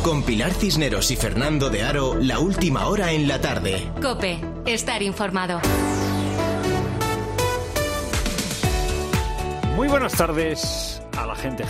Con Pilar Cisneros y Fernando de Aro, la última hora en la tarde. COPE, estar informado. Muy buenas tardes a la gente.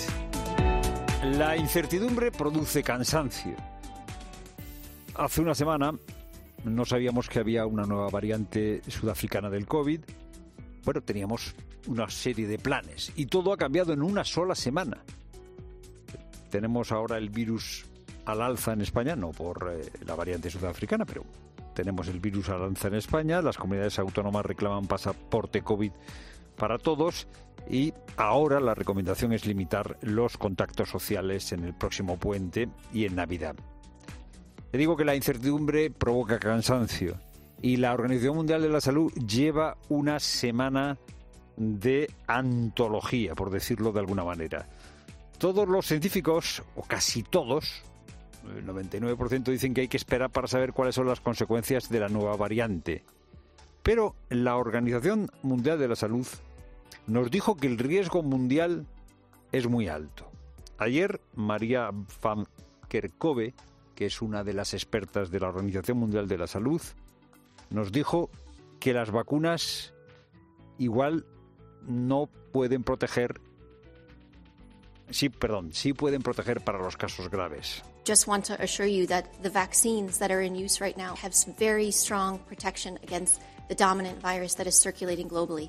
La incertidumbre produce cansancio. Hace una semana no sabíamos que había una nueva variante sudafricana del COVID. Bueno, teníamos una serie de planes y todo ha cambiado en una sola semana. Tenemos ahora el virus al alza en España, no por la variante sudafricana, pero tenemos el virus al alza en España. Las comunidades autónomas reclaman pasaporte COVID para todos y ahora la recomendación es limitar los contactos sociales en el próximo puente y en Navidad. Te digo que la incertidumbre provoca cansancio y la Organización Mundial de la Salud lleva una semana de antología, por decirlo de alguna manera. Todos los científicos, o casi todos, el 99% dicen que hay que esperar para saber cuáles son las consecuencias de la nueva variante. Pero la Organización Mundial de la Salud nos dijo que el riesgo mundial es muy alto. Ayer, María van Kerkhove, que es una de las expertas de la Organización Mundial de la Salud, nos dijo que las vacunas igual no pueden proteger. Sí pueden proteger para los casos graves. Just want to assure you that the vaccines that are in use right now have very strong protection against the dominant virus that is circulating globally.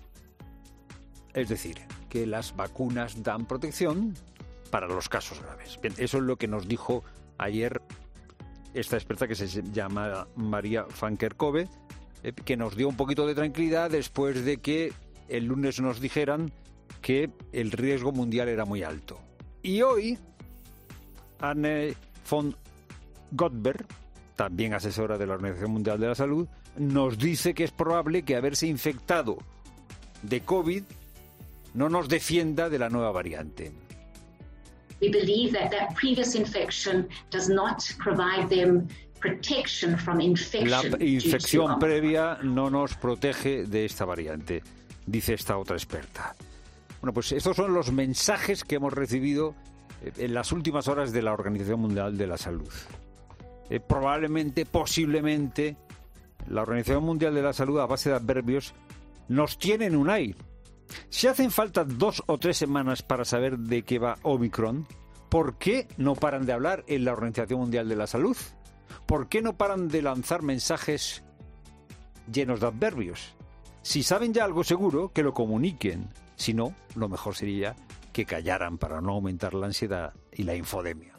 Es decir, que las vacunas dan protección para los casos graves. Bien, eso es lo que nos dijo ayer esta experta que se llama María van Kerkhove, que nos dio un poquito de tranquilidad después de que el lunes nos dijeran que el riesgo mundial era muy alto. Y hoy, Anne von Gottberg, también asesora de la Organización Mundial de la Salud, nos dice que es probable que haberse infectado de COVID no nos defienda de la nueva variante. We believe that previous infection does not provide them protection from infection. La infección previa no nos protege de esta variante, dice esta otra experta. Bueno, pues estos son los mensajes que hemos recibido en las últimas horas de la Organización Mundial de la Salud. Probablemente, posiblemente, la Organización Mundial de la Salud, a base de adverbios, nos tiene en un aire. Si hacen falta 2 o 3 semanas para saber de qué va Omicron, ¿por qué no paran de hablar en la Organización Mundial de la Salud? ¿Por qué no paran de lanzar mensajes llenos de adverbios? Si saben ya algo seguro, que lo comuniquen. Si no, lo mejor sería que callaran para no aumentar la ansiedad y la infodemia.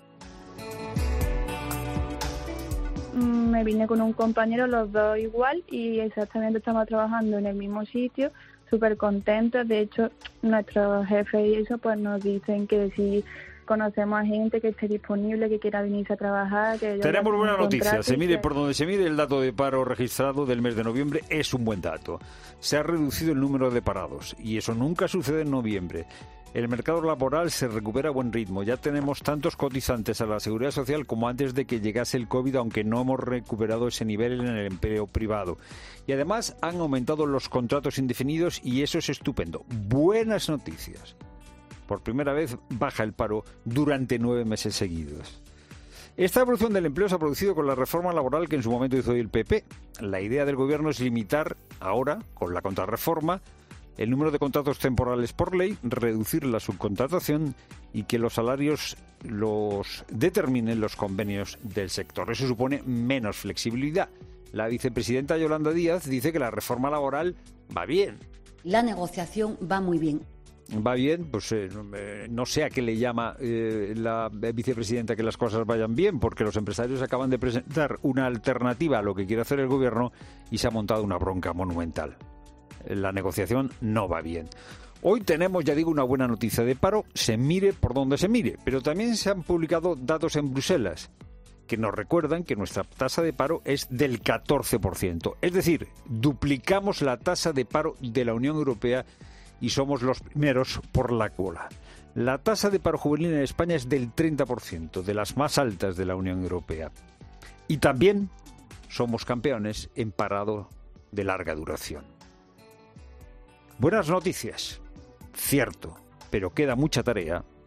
Me vine con un compañero, los dos igual, y exactamente estamos trabajando en el mismo sitio, súper contentos. De hecho, nuestros jefes y eso pues nos dicen que si conocemos a gente que esté disponible, que quiera venirse a trabajar. Que tenemos buena noticia. Se mire por donde se mire, el dato de paro registrado del mes de noviembre es un buen dato. Se ha reducido el número de parados y eso nunca sucede en noviembre. El mercado laboral se recupera a buen ritmo. Ya tenemos tantos cotizantes a la Seguridad Social como antes de que llegase el COVID, aunque no hemos recuperado ese nivel en el empleo privado. Y además han aumentado los contratos indefinidos y eso es estupendo. Buenas noticias. Por primera vez baja el paro durante 9 meses seguidos. Esta evolución del empleo se ha producido con la reforma laboral que en su momento hizo el PP. La idea del gobierno es limitar ahora, con la contrarreforma, el número de contratos temporales por ley, reducir la subcontratación y que los salarios los determinen los convenios del sector. Eso supone menos flexibilidad. La vicepresidenta Yolanda Díaz dice que la reforma laboral va bien. La negociación va muy bien. Va bien, pues no sé a qué le llama la vicepresidenta que las cosas vayan bien, porque los empresarios acaban de presentar una alternativa a lo que quiere hacer el gobierno y se ha montado una bronca monumental. La negociación no va bien. Hoy tenemos, ya digo, una buena noticia de paro, se mire por donde se mire, pero también se han publicado datos en Bruselas que nos recuerdan que nuestra tasa de paro es del 14%. Es decir, duplicamos la tasa de paro de la Unión Europea y somos los primeros por la cola. La tasa de paro juvenil en España es del 30%, de las más altas de la Unión Europea. Y también somos campeones en parado de larga duración. Buenas noticias, cierto, pero queda mucha tarea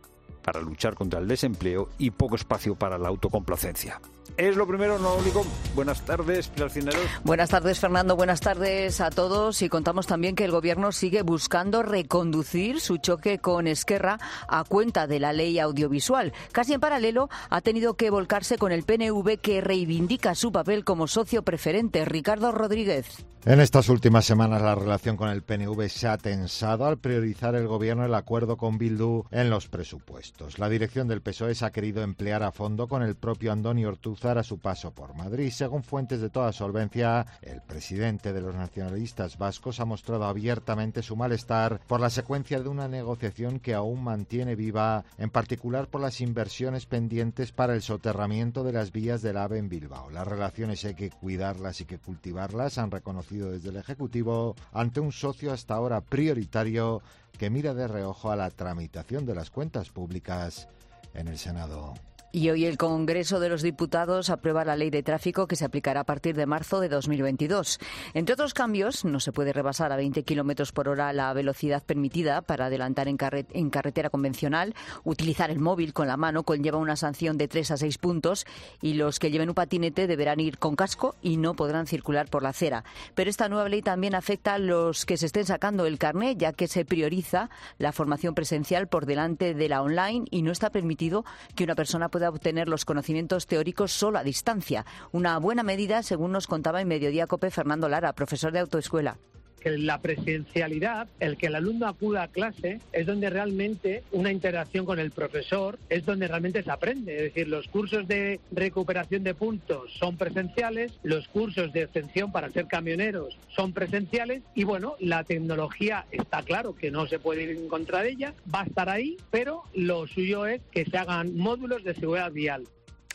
para luchar contra el desempleo y poco espacio para la autocomplacencia. Es lo primero, no lo único. Buenas tardes, Pilar Cisneros. Buenas tardes, Fernando. Buenas tardes a todos. Y contamos también que el Gobierno sigue buscando reconducir su choque con Esquerra a cuenta de la ley audiovisual. Casi en paralelo ha tenido que volcarse con el PNV, que reivindica su papel como socio preferente. Ricardo Rodríguez. En estas últimas semanas la relación con el PNV se ha tensado al priorizar el Gobierno el acuerdo con Bildu en los presupuestos. La dirección del PSOE se ha querido emplear a fondo con el propio Andoni Ortúzar a su paso por Madrid. Según fuentes de toda solvencia, el presidente de los nacionalistas vascos ha mostrado abiertamente su malestar por la secuencia de una negociación que aún mantiene viva, en particular por las inversiones pendientes para el soterramiento de las vías del AVE en Bilbao. Las relaciones hay que cuidarlas y que cultivarlas, han reconocido desde el Ejecutivo, ante un socio hasta ahora prioritario que mira de reojo a la tramitación de las cuentas públicas en el Senado. Y hoy el Congreso de los Diputados aprueba la ley de tráfico que se aplicará a partir de marzo de 2022. Entre otros cambios, no se puede rebasar a 20 kilómetros por hora la velocidad permitida para adelantar en carretera convencional. Utilizar el móvil con la mano conlleva una sanción de 3 a 6 puntos y los que lleven un patinete deberán ir con casco y no podrán circular por la acera. Pero esta nueva ley también afecta a los que se estén sacando el carné, ya que se prioriza la formación presencial por delante de la online y no está permitido que una persona pueda obtener los conocimientos teóricos solo a distancia. Una buena medida, según nos contaba en Mediodía COPE Fernando Lara, profesor de autoescuela. Que la presencialidad, el que el alumno acuda a clase, es donde realmente una interacción con el profesor es donde realmente se aprende. Es decir, los cursos de recuperación de puntos son presenciales, los cursos de extensión para ser camioneros son presenciales y bueno, la tecnología está claro que no se puede ir en contra de ella, va a estar ahí, pero lo suyo es que se hagan módulos de seguridad vial.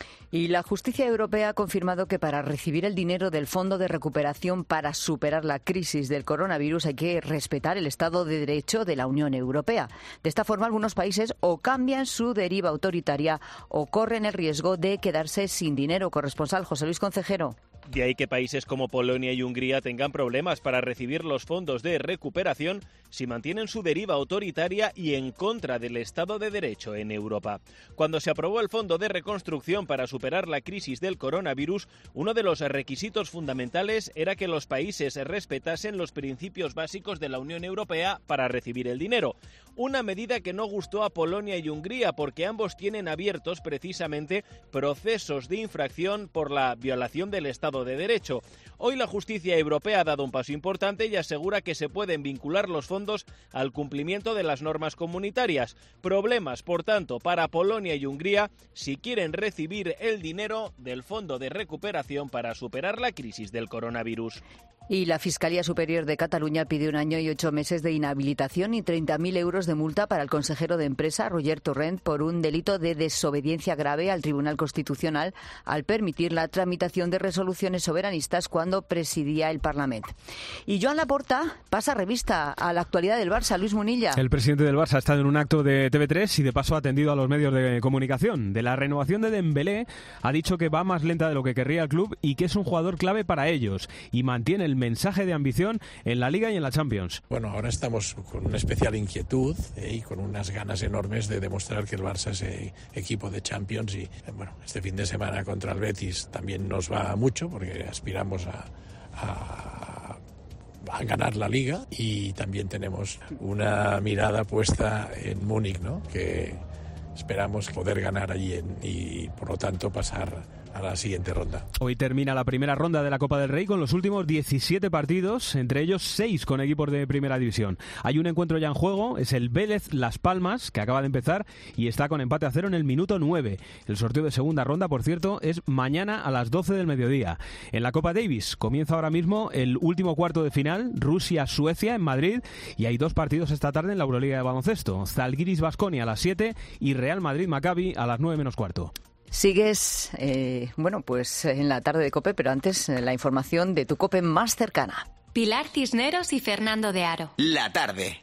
Y la justicia europea ha confirmado que para recibir el dinero del Fondo de Recuperación para superar la crisis del coronavirus hay que respetar el Estado de Derecho de la Unión Europea. De esta forma, algunos países o cambian su deriva autoritaria o corren el riesgo de quedarse sin dinero. Corresponsal José Luis Concejero. De ahí que países como Polonia y Hungría tengan problemas para recibir los fondos de recuperación si mantienen su deriva autoritaria y en contra del Estado de Derecho en Europa. Cuando se aprobó el Fondo de Reconstrucción para superar la crisis del coronavirus, uno de los requisitos fundamentales era que los países respetasen los principios básicos de la Unión Europea para recibir el dinero. Una medida que no gustó a Polonia y Hungría porque ambos tienen abiertos precisamente procesos de infracción por la violación del Estado de Derecho. Hoy la justicia europea ha dado un paso importante y asegura que se pueden vincular los fondos al cumplimiento de las normas comunitarias. Problemas, por tanto, para Polonia y Hungría si quieren recibir el dinero del Fondo de Recuperación para superar la crisis del coronavirus. Y la Fiscalía Superior de Cataluña pide 1 año y 8 meses de inhabilitación y 30.000 euros de multa para el consejero de Empresa, Roger Torrent, por un delito de desobediencia grave al Tribunal Constitucional al permitir la tramitación de resoluciones soberanistas cuando presidía el Parlamento. Y Joan Laporta pasa revista a la actualidad del Barça. Luis Munilla. El presidente del Barça ha estado en un acto de TV3 y de paso ha atendido a los medios de comunicación. De la renovación de Dembélé ha dicho que va más lenta de lo que querría el club y que es un jugador clave para ellos y mantiene el mensaje de ambición en la Liga y en la Champions. Bueno, ahora estamos con una especial inquietud y con unas ganas enormes de demostrar que el Barça es equipo de Champions y bueno, este fin de semana contra el Betis también nos va mucho porque aspiramos a ganar la Liga y también tenemos una mirada puesta en Múnich, ¿no? Que esperamos poder ganar allí y por lo tanto pasar a la siguiente ronda. Hoy termina la primera ronda de la Copa del Rey con los últimos 17 partidos, entre ellos 6 con equipos de Primera División. Hay un encuentro ya en juego, es el Vélez Las Palmas, que acaba de empezar y está con empate a 0 en el minuto 9. El sorteo de segunda ronda, por cierto, es mañana a las 12 del mediodía. En la Copa Davis comienza ahora mismo el último cuarto de final, Rusia-Suecia en Madrid, y hay 2 partidos esta tarde en la Euroliga de baloncesto, Zalgiris-Baskonia a las 7 y Real Madrid-Maccabi a las 9 menos cuarto. Sigues, pues en la tarde de COPE, pero antes la información de tu COPE más cercana. Pilar Cisneros y Fernando de Aro. La tarde.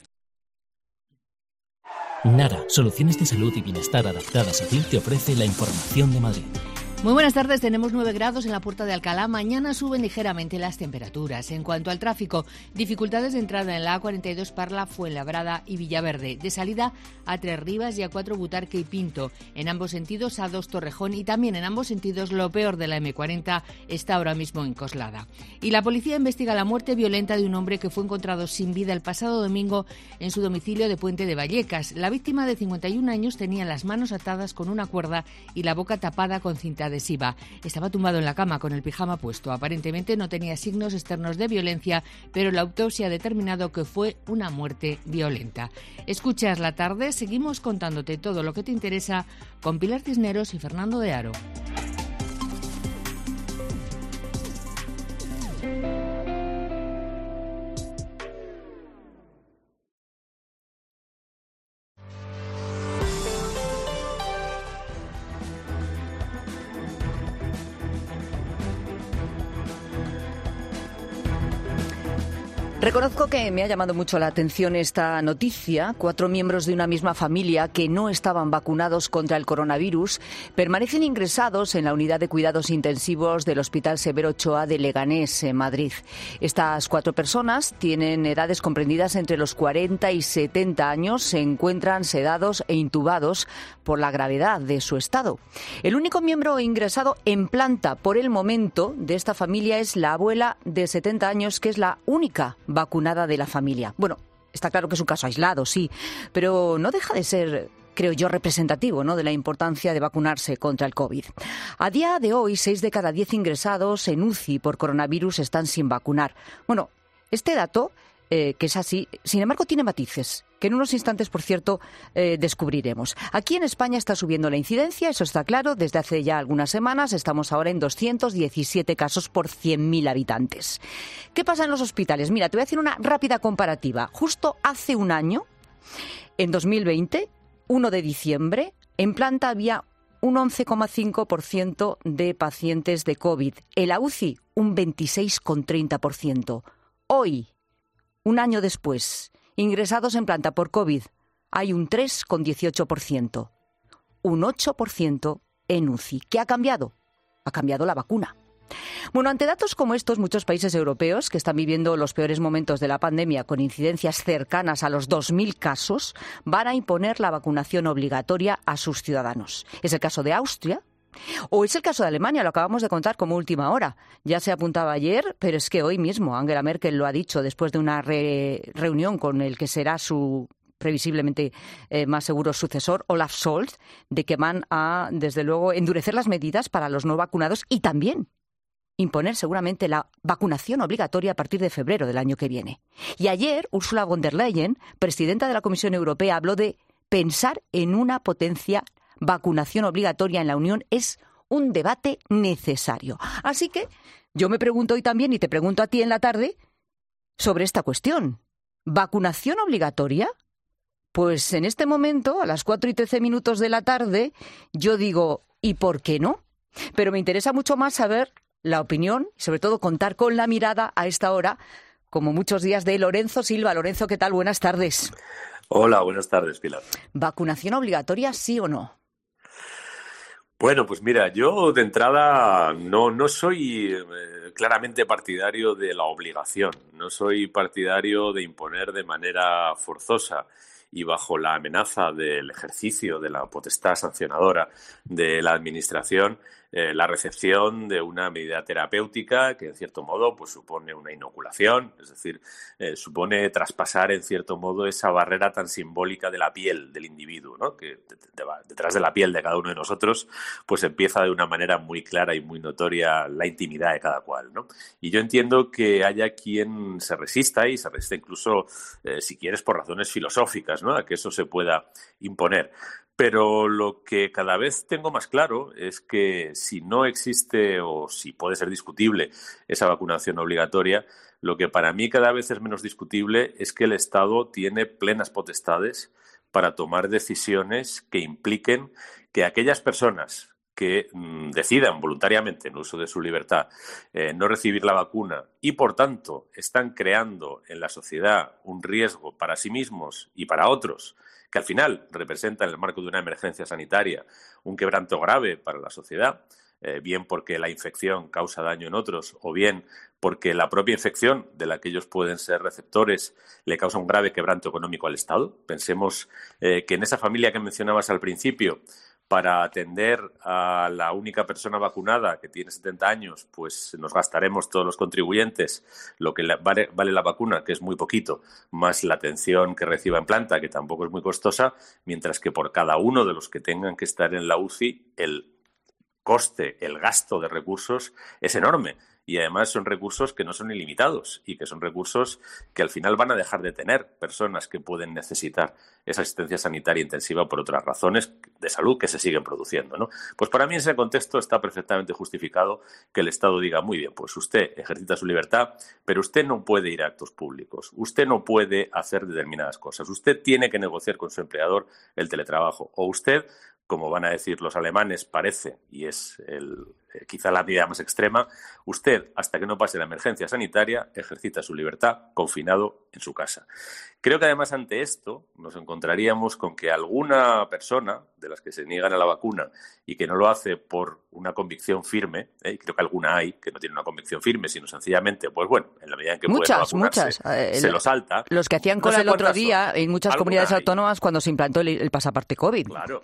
Nara, soluciones de salud y bienestar adaptadas a ti, te ofrece la información de Madrid. Muy buenas tardes, tenemos 9 grados en la Puerta de Alcalá. Mañana suben ligeramente las temperaturas. En cuanto al tráfico, dificultades de entrada en la A42 Parla, Fuenlabrada y Villaverde. De salida a Tres Rivas y a 4 Butarque y Pinto. En ambos sentidos A2 Torrejón y también en ambos sentidos lo peor de la M40 está ahora mismo en Coslada. Y la policía investiga la muerte violenta de un hombre que fue encontrado sin vida el pasado domingo en su domicilio de Puente de Vallecas. La víctima de 51 años tenía las manos atadas con una cuerda y la boca tapada con cinta adhesiva. Estaba tumbado en la cama con el pijama puesto. Aparentemente no tenía signos externos de violencia, pero la autopsia ha determinado que fue una muerte violenta. Escuchas La Tarde, seguimos contándote todo lo que te interesa con Pilar Cisneros y Fernando de Aro. Reconozco que me ha llamado mucho la atención esta noticia. 4 miembros de una misma familia que no estaban vacunados contra el coronavirus permanecen ingresados en la unidad de cuidados intensivos del Hospital Severo Ochoa de Leganés, en Madrid. Estas 4 personas tienen edades comprendidas entre los 40 y 70 años, se encuentran sedados e intubados por la gravedad de su estado. El único miembro ingresado en planta por el momento de esta familia es la abuela de 70 años, que es la única vacunada de la familia. Bueno, está claro que es un caso aislado, sí, pero no deja de ser, creo yo, representativo, ¿no?, de la importancia de vacunarse contra el COVID. A día de hoy, 6 de cada 10 ingresados en UCI por coronavirus están sin vacunar. Bueno, este dato, que es así, sin embargo, tiene matices, que en unos instantes, por cierto, descubriremos. Aquí en España está subiendo la incidencia, eso está claro, desde hace ya algunas semanas. Estamos ahora en 217 casos por 100.000 habitantes. ¿Qué pasa en los hospitales? Mira, te voy a hacer una rápida comparativa. Justo hace un año, en 2020, 1 de diciembre, en planta había un 11,5% de pacientes de COVID. En la UCI, un 26,30%. Hoy, un año después, ingresados en planta por COVID, hay un 3,18%, un 8% en UCI. ¿Qué ha cambiado? Ha cambiado la vacuna. Bueno, ante datos como estos, muchos países europeos que están viviendo los peores momentos de la pandemia con incidencias cercanas a los 2.000 casos, van a imponer la vacunación obligatoria a sus ciudadanos. Es el caso de Austria. O es el caso de Alemania, lo acabamos de contar como última hora. Ya se apuntaba ayer, pero es que hoy mismo Angela Merkel lo ha dicho después de una reunión con el que será su previsiblemente más seguro sucesor, Olaf Scholz, de que van a, desde luego, endurecer las medidas para los no vacunados y también imponer seguramente la vacunación obligatoria a partir de febrero del año que viene. Y ayer Ursula von der Leyen, presidenta de la Comisión Europea, habló de pensar en una potencia vacunación obligatoria en la Unión. Es un debate necesario. Así que yo me pregunto hoy también, y te pregunto a ti en la tarde, sobre esta cuestión. ¿Vacunación obligatoria? Pues en este momento, a las 4:13 de la tarde, yo digo, ¿y por qué no? Pero me interesa mucho más saber la opinión y sobre todo contar con la mirada a esta hora, como muchos días, de Lorenzo Silva. Lorenzo, ¿qué tal? Buenas tardes. Hola, buenas tardes, Pilar. ¿Vacunación obligatoria, sí o no? Bueno, pues mira, yo de entrada no soy claramente partidario de la obligación, no soy partidario de imponer de manera forzosa y bajo la amenaza del ejercicio de la potestad sancionadora de la Administración la recepción de una medida terapéutica que en cierto modo pues supone una inoculación, es decir, supone traspasar en cierto modo esa barrera tan simbólica de la piel del individuo, ¿no?, que detrás de la piel de cada uno de nosotros pues empieza de una manera muy clara y muy notoria la intimidad de cada cual, ¿no? Y yo entiendo que haya quien se resista, y se resiste incluso, si quieres, por razones filosóficas, ¿no?, a que eso se pueda imponer. Pero lo que cada vez tengo más claro es que si no existe o si puede ser discutible esa vacunación obligatoria, lo que para mí cada vez es menos discutible es que el Estado tiene plenas potestades para tomar decisiones que impliquen que aquellas personas que decidan voluntariamente, en uso de su libertad, no recibir la vacuna y, por tanto, están creando en la sociedad un riesgo para sí mismos y para otros, que al final representa, en el marco de una emergencia sanitaria, un quebranto grave para la sociedad, bien porque la infección causa daño en otros o bien porque la propia infección de la que ellos pueden ser receptores le causa un grave quebranto económico al Estado. Pensemos que en esa familia que mencionabas al principio, para atender a la única persona vacunada que tiene 70 años, pues nos gastaremos todos los contribuyentes lo que vale la vacuna, que es muy poquito, más la atención que reciba en planta, que tampoco es muy costosa, mientras que por cada uno de los que tengan que estar en la UCI, el coste, el gasto de recursos es enorme. Y además son recursos que no son ilimitados y que son recursos que al final van a dejar de tener personas que pueden necesitar esa asistencia sanitaria intensiva por otras razones de salud que se siguen produciendo, ¿no? Pues para mí en ese contexto está perfectamente justificado que el Estado diga, muy bien, pues usted ejercita su libertad, pero usted no puede ir a actos públicos, usted no puede hacer determinadas cosas, usted tiene que negociar con su empleador el teletrabajo, o usted, como van a decir los alemanes, parece, y es quizá la medida más extrema, usted, hasta que no pase la emergencia sanitaria, ejercita su libertad confinado en su casa. Creo que además ante esto nos encontraríamos con que alguna persona de las que se niegan a la vacuna y que no lo hace por una convicción firme, y creo que alguna hay que no tiene una convicción firme, sino sencillamente, pues bueno, en la medida en que puede vacunarse, se lo salta. Los que hacían cola el otro día en muchas comunidades autónomas cuando se implantó el pasaporte COVID. Claro.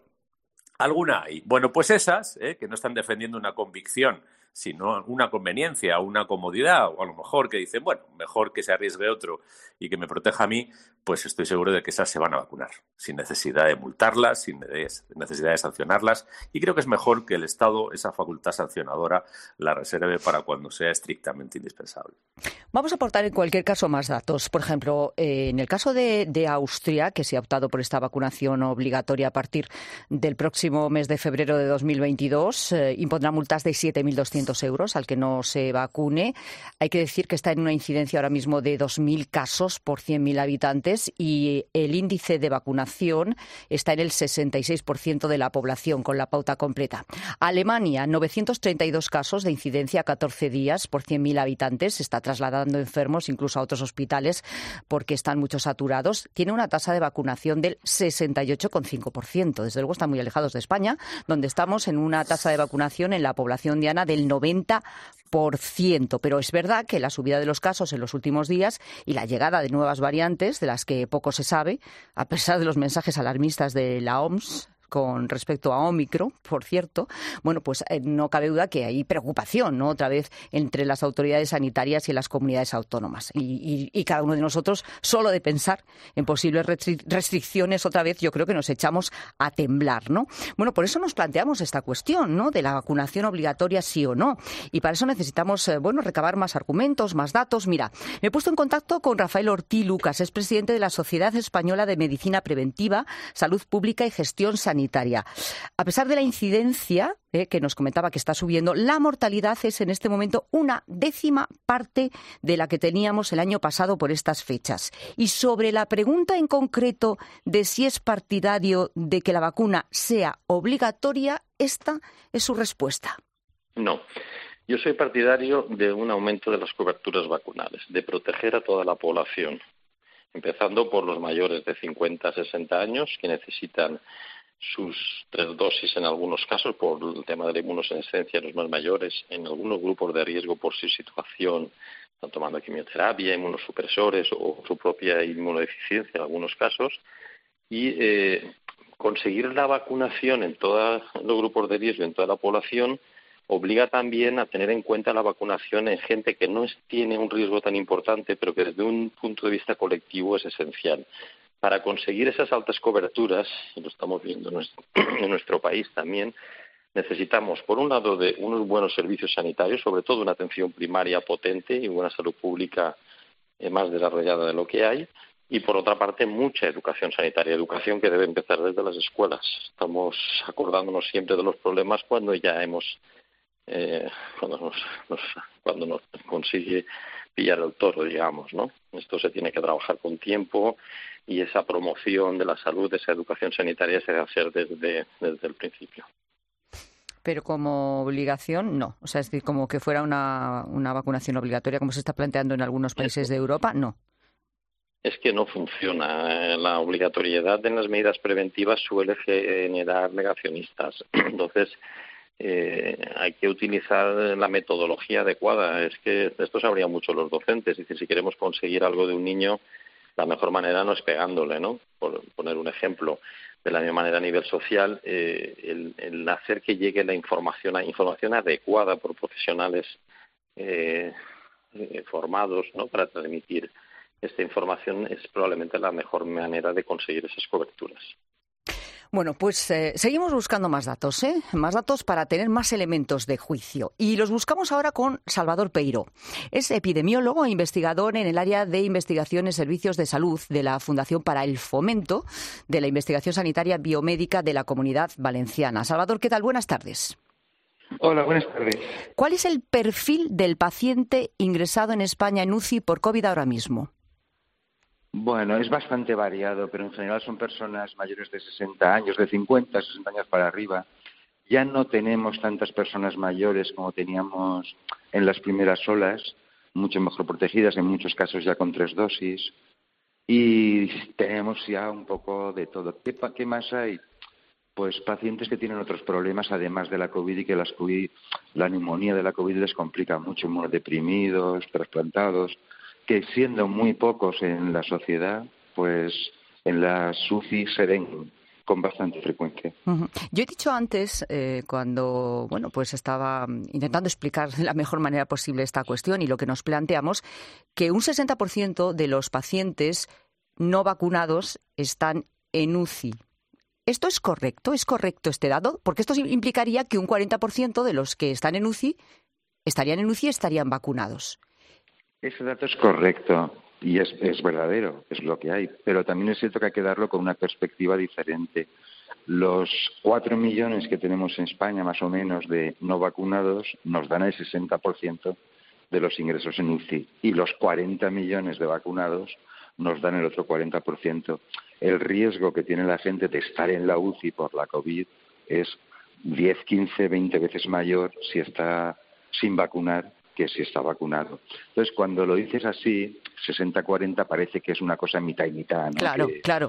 Alguna hay. Bueno, pues esas, que no están defendiendo una convicción, sino una conveniencia, una comodidad, o a lo mejor que dicen, bueno, mejor que se arriesgue otro y que me proteja a mí, pues estoy seguro de que esas se van a vacunar, sin necesidad de multarlas, sin necesidad de sancionarlas, y creo que es mejor que el Estado esa facultad sancionadora la reserve para cuando sea estrictamente indispensable. Vamos a aportar en cualquier caso más datos. Por ejemplo, en el caso de Austria, que se ha optado por esta vacunación obligatoria a partir del próximo mes de febrero de 2022, impondrá multas de 7.200 euros al que no se vacune. Hay que decir que está en una incidencia ahora mismo de 2.000 casos por 100.000 habitantes y el índice de vacunación está en el 66% de la población con la pauta completa. Alemania, 932 casos de incidencia a 14 días por 100.000 habitantes. Se está trasladando enfermos incluso a otros hospitales porque están mucho saturados. Tiene una tasa de vacunación del 68,5%. Desde luego están muy alejados de España, donde estamos en una tasa de vacunación en la población diana del 90%. Pero es verdad que la subida de los casos en los últimos días y la llegada de nuevas variantes, de las que poco se sabe, a pesar de los mensajes alarmistas de la OMS con respecto a Ómicron, por cierto, bueno, pues no cabe duda que hay preocupación, ¿no?, otra vez entre las autoridades sanitarias y las comunidades autónomas. Y cada uno de nosotros, solo de pensar en posibles restricciones, otra vez yo creo que nos echamos a temblar, ¿no? Bueno, por eso nos planteamos esta cuestión, ¿no?, de la vacunación obligatoria sí o no. Y para eso necesitamos, recabar más argumentos, más datos. Mira, me he puesto en contacto con Rafael Ortí Lucas, es presidente de la Sociedad Española de Medicina Preventiva, Salud Pública y Gestión Sanitaria. A pesar de la incidencia que nos comentaba que está subiendo, la mortalidad es en este momento 1/10 parte de la que teníamos el año pasado por estas fechas. Y sobre la pregunta en concreto de si es partidario de que la vacuna sea obligatoria, esta es su respuesta. No. Yo soy partidario de un aumento de las coberturas vacunales, de proteger a toda la población, empezando por los mayores de 50 a 60 años que necesitan sus 3 dosis en algunos casos por el tema de la inmunosenescencia en los más mayores, en algunos grupos de riesgo por su situación, están tomando quimioterapia, inmunosupresores o su propia inmunodeficiencia en algunos casos, y conseguir la vacunación en todos los grupos de riesgo, en toda la población, obliga también a tener en cuenta la vacunación en gente que no tiene un riesgo tan importante, pero que desde un punto de vista colectivo es esencial. Para conseguir esas altas coberturas, y lo estamos viendo en nuestro país también, necesitamos, por un lado, de unos buenos servicios sanitarios, sobre todo una atención primaria potente y una salud pública más desarrollada de lo que hay, y por otra parte, mucha educación sanitaria, educación que debe empezar desde las escuelas. Estamos acordándonos siempre de los problemas cuando ya hemos, cuando nos consigue pillar el toro, digamos, ¿no? Esto se tiene que trabajar con tiempo y esa promoción de la salud, esa educación sanitaria se debe hacer desde el principio. Pero como obligación, no. O sea, es decir, como que fuera una vacunación obligatoria, como se está planteando en algunos países de Europa, no. Es que no funciona. La obligatoriedad en las medidas preventivas suele generar negacionistas. Entonces, hay que utilizar la metodología adecuada. Es que esto sabrían mucho los docentes. Es decir, si queremos conseguir algo de un niño, la mejor manera no es pegándole, ¿no? Por poner un ejemplo. De la misma manera, a nivel social, el hacer que llegue la información adecuada por profesionales formados, ¿no?, para transmitir esta información es probablemente la mejor manera de conseguir esas coberturas. Bueno, pues seguimos buscando más datos, más datos para tener más elementos de juicio. Y los buscamos ahora con Salvador Peiró. Es epidemiólogo e investigador en el área de investigación en servicios de salud de la Fundación para el Fomento de la Investigación Sanitaria Biomédica de la Comunidad Valenciana. Salvador, ¿qué tal? Buenas tardes. Hola, buenas tardes. ¿Cuál es el perfil del paciente ingresado en España en UCI por COVID ahora mismo? Bueno, es bastante variado, pero en general son personas mayores de 60 años, de 50, 60 años para arriba. Ya no tenemos tantas personas mayores como teníamos en las primeras olas, mucho mejor protegidas, en muchos casos ya con 3 dosis. Y tenemos ya un poco de todo. ¿Qué más hay? Pues pacientes que tienen otros problemas además de la COVID y que la neumonía de la COVID les complica mucho, inmunodeprimidos, trasplantados, que siendo muy pocos en la sociedad, pues en las UCI se ven con bastante frecuencia. Uh-huh. Yo he dicho antes, cuando pues estaba intentando explicar de la mejor manera posible esta cuestión y lo que nos planteamos, que un 60% de los pacientes no vacunados están en UCI. ¿Esto es correcto? ¿Es correcto este dato? Porque esto implicaría que un 40% de los que están en UCI estarían en UCI y estarían vacunados. Ese dato es correcto y es verdadero, es lo que hay. Pero también es cierto que hay que darlo con una perspectiva diferente. Los 4 millones que tenemos en España, más o menos, de no vacunados, nos dan el 60% de los ingresos en UCI. Y los 40 millones de vacunados nos dan el otro 40%. El riesgo que tiene la gente de estar en la UCI por la COVID es 10, 15, 20 veces mayor si está sin vacunar que si está vacunado. Entonces, cuando lo dices así, 60-40 parece que es una cosa mitad y mitad, ¿no? Claro.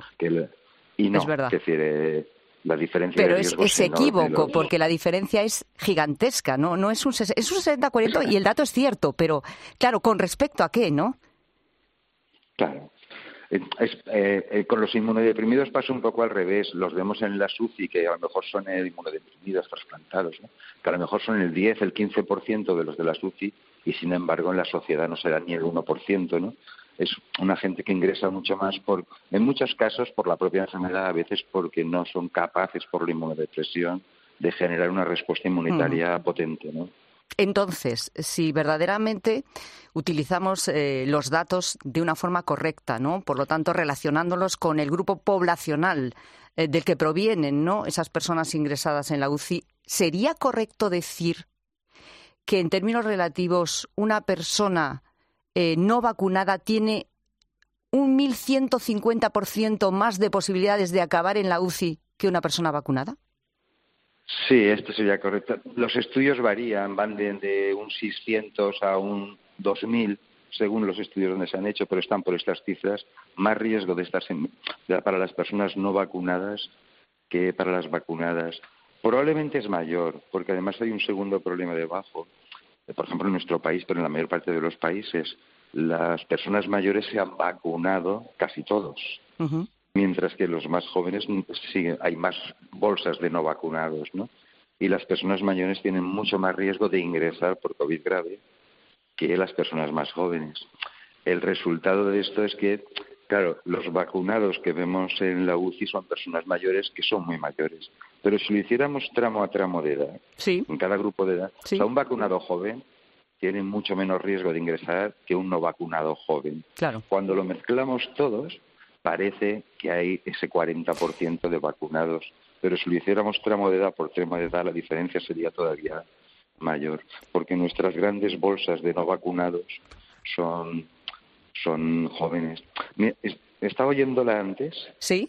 Y no, es verdad. Es decir, la diferencia pero de riesgo es equívoco, porque la diferencia es gigantesca, ¿no? No es un 60-40 y el dato es cierto, pero claro, ¿con respecto a qué, no? Claro. Con los inmunodeprimidos pasa un poco al revés. Los vemos en la UCI, que a lo mejor son inmunodeprimidos trasplantados, ¿no? Que a lo mejor son el 10, el 15% de los de la UCI, y sin embargo en la sociedad no será ni el 1%, ¿no? Es una gente que ingresa mucho más, en muchos casos por la propia enfermedad, a veces porque no son capaces por la inmunodepresión de generar una respuesta inmunitaria potente, ¿no? Entonces, si verdaderamente utilizamos los datos de una forma correcta, ¿no? Por lo tanto, relacionándolos con el grupo poblacional del que provienen, ¿no?, esas personas ingresadas en la UCI, ¿sería correcto decir que en términos relativos una persona no vacunada tiene un 1.150% más de posibilidades de acabar en la UCI que una persona vacunada? Sí, esto sería correcto. Los estudios varían, van de un 600 a un 2.000, según los estudios donde se han hecho, pero están por estas cifras. Más riesgo de estar para las personas no vacunadas que para las vacunadas. Probablemente es mayor, porque además hay un segundo problema debajo. Por ejemplo, en nuestro país, pero en la mayor parte de los países, las personas mayores se han vacunado casi todos. Uh-huh. Mientras que los más jóvenes hay más bolsas de no vacunados, ¿no? Y las personas mayores tienen mucho más riesgo de ingresar por COVID grave que las personas más jóvenes. El resultado de esto es que, claro, los vacunados que vemos en la UCI son personas mayores que son muy mayores. Pero si lo hiciéramos tramo a tramo de edad, sí, en cada grupo de edad, sí, o sea, un vacunado joven tiene mucho menos riesgo de ingresar que un no vacunado joven. Claro. Cuando lo mezclamos todos, parece que hay ese 40% de vacunados, pero si lo hiciéramos tramo de edad por tramo de edad, la diferencia sería todavía mayor, porque nuestras grandes bolsas de no vacunados son jóvenes. Estaba oyéndola antes, sí,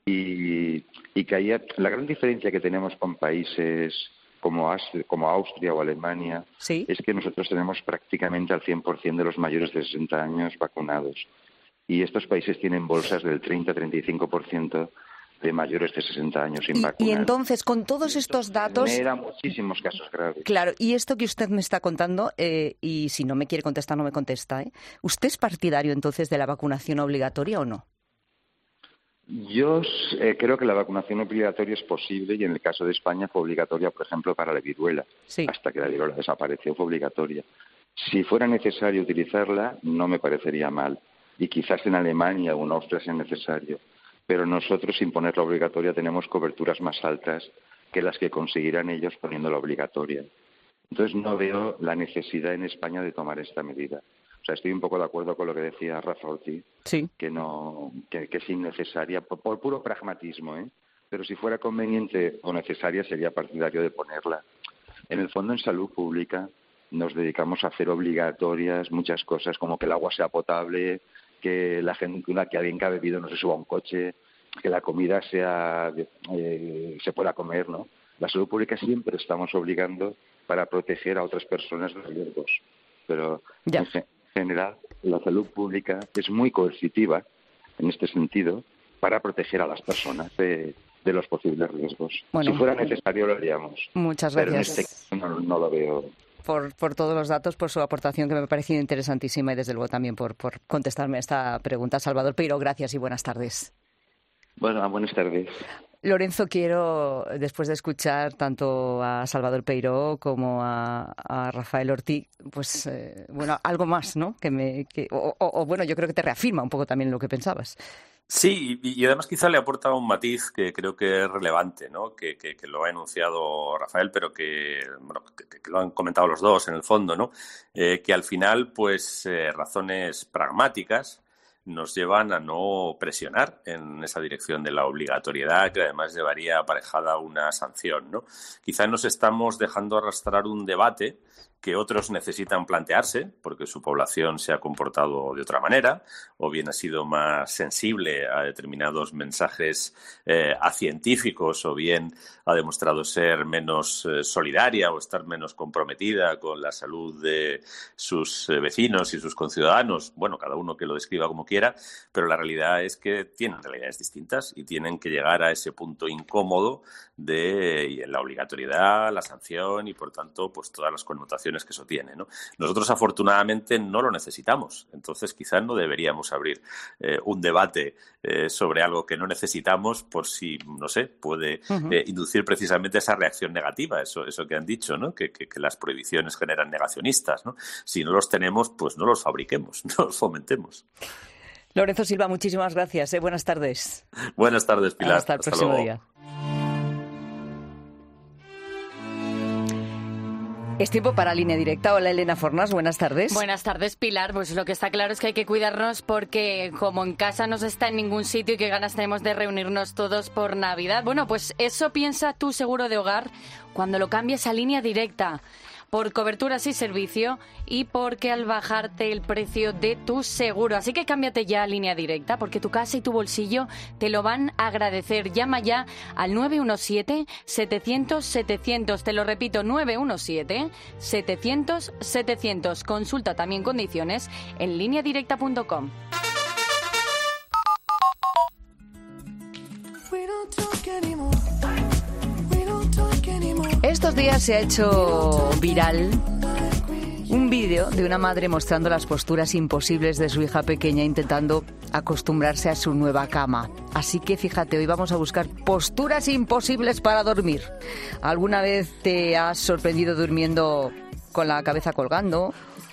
y caía la gran diferencia que tenemos con países como Austria o Alemania, sí, es que nosotros tenemos prácticamente al 100% de los mayores de 60 años vacunados. Y estos países tienen bolsas del 30-35% de mayores de 60 años sin vacunar. Y entonces, con todos estos datos... Genera muchísimos casos graves. Claro, y esto que usted me está contando, y si no me quiere contestar, no me contesta, ¿usted es partidario entonces de la vacunación obligatoria o no? Yo creo que la vacunación obligatoria es posible y en el caso de España fue obligatoria, por ejemplo, para la viruela. Sí. Hasta que la viruela desapareció fue obligatoria. Si fuera necesario utilizarla, no me parecería mal. Y quizás en Alemania o en Austria sea necesario. Pero nosotros, sin ponerla obligatoria, tenemos coberturas más altas que las que conseguirán ellos poniéndola obligatoria. Entonces no veo la necesidad en España de tomar esta medida. O sea, estoy un poco de acuerdo con lo que decía Rafa Ortiz, sí, que es innecesaria, por puro pragmatismo, pero si fuera conveniente o necesaria sería partidario de ponerla. En el fondo, en salud pública nos dedicamos a hacer obligatorias muchas cosas, como que el agua sea potable, que la gente, que alguien que ha bebido no se suba a un coche, que la comida se pueda comer, ¿no? La salud pública siempre estamos obligando para proteger a otras personas de riesgos, pero en general la salud pública es muy coercitiva en este sentido para proteger a las personas de los posibles riesgos. Bueno, si fuera necesario lo haríamos. Muchas gracias. Pero en este caso no lo veo. Por todos los datos, por su aportación que me ha parecido interesantísima y desde luego también por contestarme a esta pregunta. Salvador Peiró, gracias y buenas tardes. Bueno, buenas tardes. Lorenzo, quiero, después de escuchar tanto a Salvador Peiró como a Rafael Ortiz, pues, algo más, ¿no? Bueno, yo creo que te reafirma un poco también lo que pensabas. Sí, y además quizá le aporta un matiz que creo que es relevante, ¿no? Que lo ha enunciado Rafael, pero que lo han comentado los dos en el fondo, ¿no? Que al final, pues, razones pragmáticas nos llevan a no presionar en esa dirección de la obligatoriedad, que además llevaría aparejada una sanción, ¿no? Quizá nos estamos dejando arrastrar un debate que otros necesitan plantearse porque su población se ha comportado de otra manera o bien ha sido más sensible a determinados mensajes acientíficos o bien ha demostrado ser menos solidaria o estar menos comprometida con la salud de sus vecinos y sus conciudadanos. Bueno, cada uno que lo describa como quiera, pero la realidad es que tienen realidades distintas y tienen que llegar a ese punto incómodo de la obligatoriedad, la sanción y, por tanto, pues todas las connotaciones que eso tiene, ¿no? Nosotros, afortunadamente, no lo necesitamos. Entonces, quizás no deberíamos abrir un debate sobre algo que no necesitamos por si, no sé, puede inducir precisamente esa reacción negativa, eso que han dicho, ¿no? Que las prohibiciones generan negacionistas, ¿no? Si no los tenemos, pues no los fabriquemos, no los fomentemos. Lorenzo Silva, muchísimas gracias. Buenas tardes. Buenas tardes, Pilar. Hasta el próximo luego. día. Es tiempo para Línea Directa. Hola, Elena Fornas, buenas tardes. Buenas tardes, Pilar. Pues lo que está claro es que hay que cuidarnos porque como en casa no se está en ningún sitio y qué ganas tenemos de reunirnos todos por Navidad. Bueno, pues eso piensa tu seguro de hogar cuando lo cambies a Línea Directa. Por coberturas y servicio y porque al bajarte el precio de tu seguro. Así que cámbiate ya a Línea Directa porque tu casa y tu bolsillo te lo van a agradecer. Llama ya al 917-700-700. Te lo repito, 917-700-700. Consulta también condiciones en lineadirecta.com. Estos días se ha hecho viral un vídeo de una madre mostrando las posturas imposibles de su hija pequeña intentando acostumbrarse a su nueva cama. Así que fíjate, hoy vamos a buscar posturas imposibles para dormir. ¿Alguna vez te has sorprendido durmiendo con la cabeza colgando?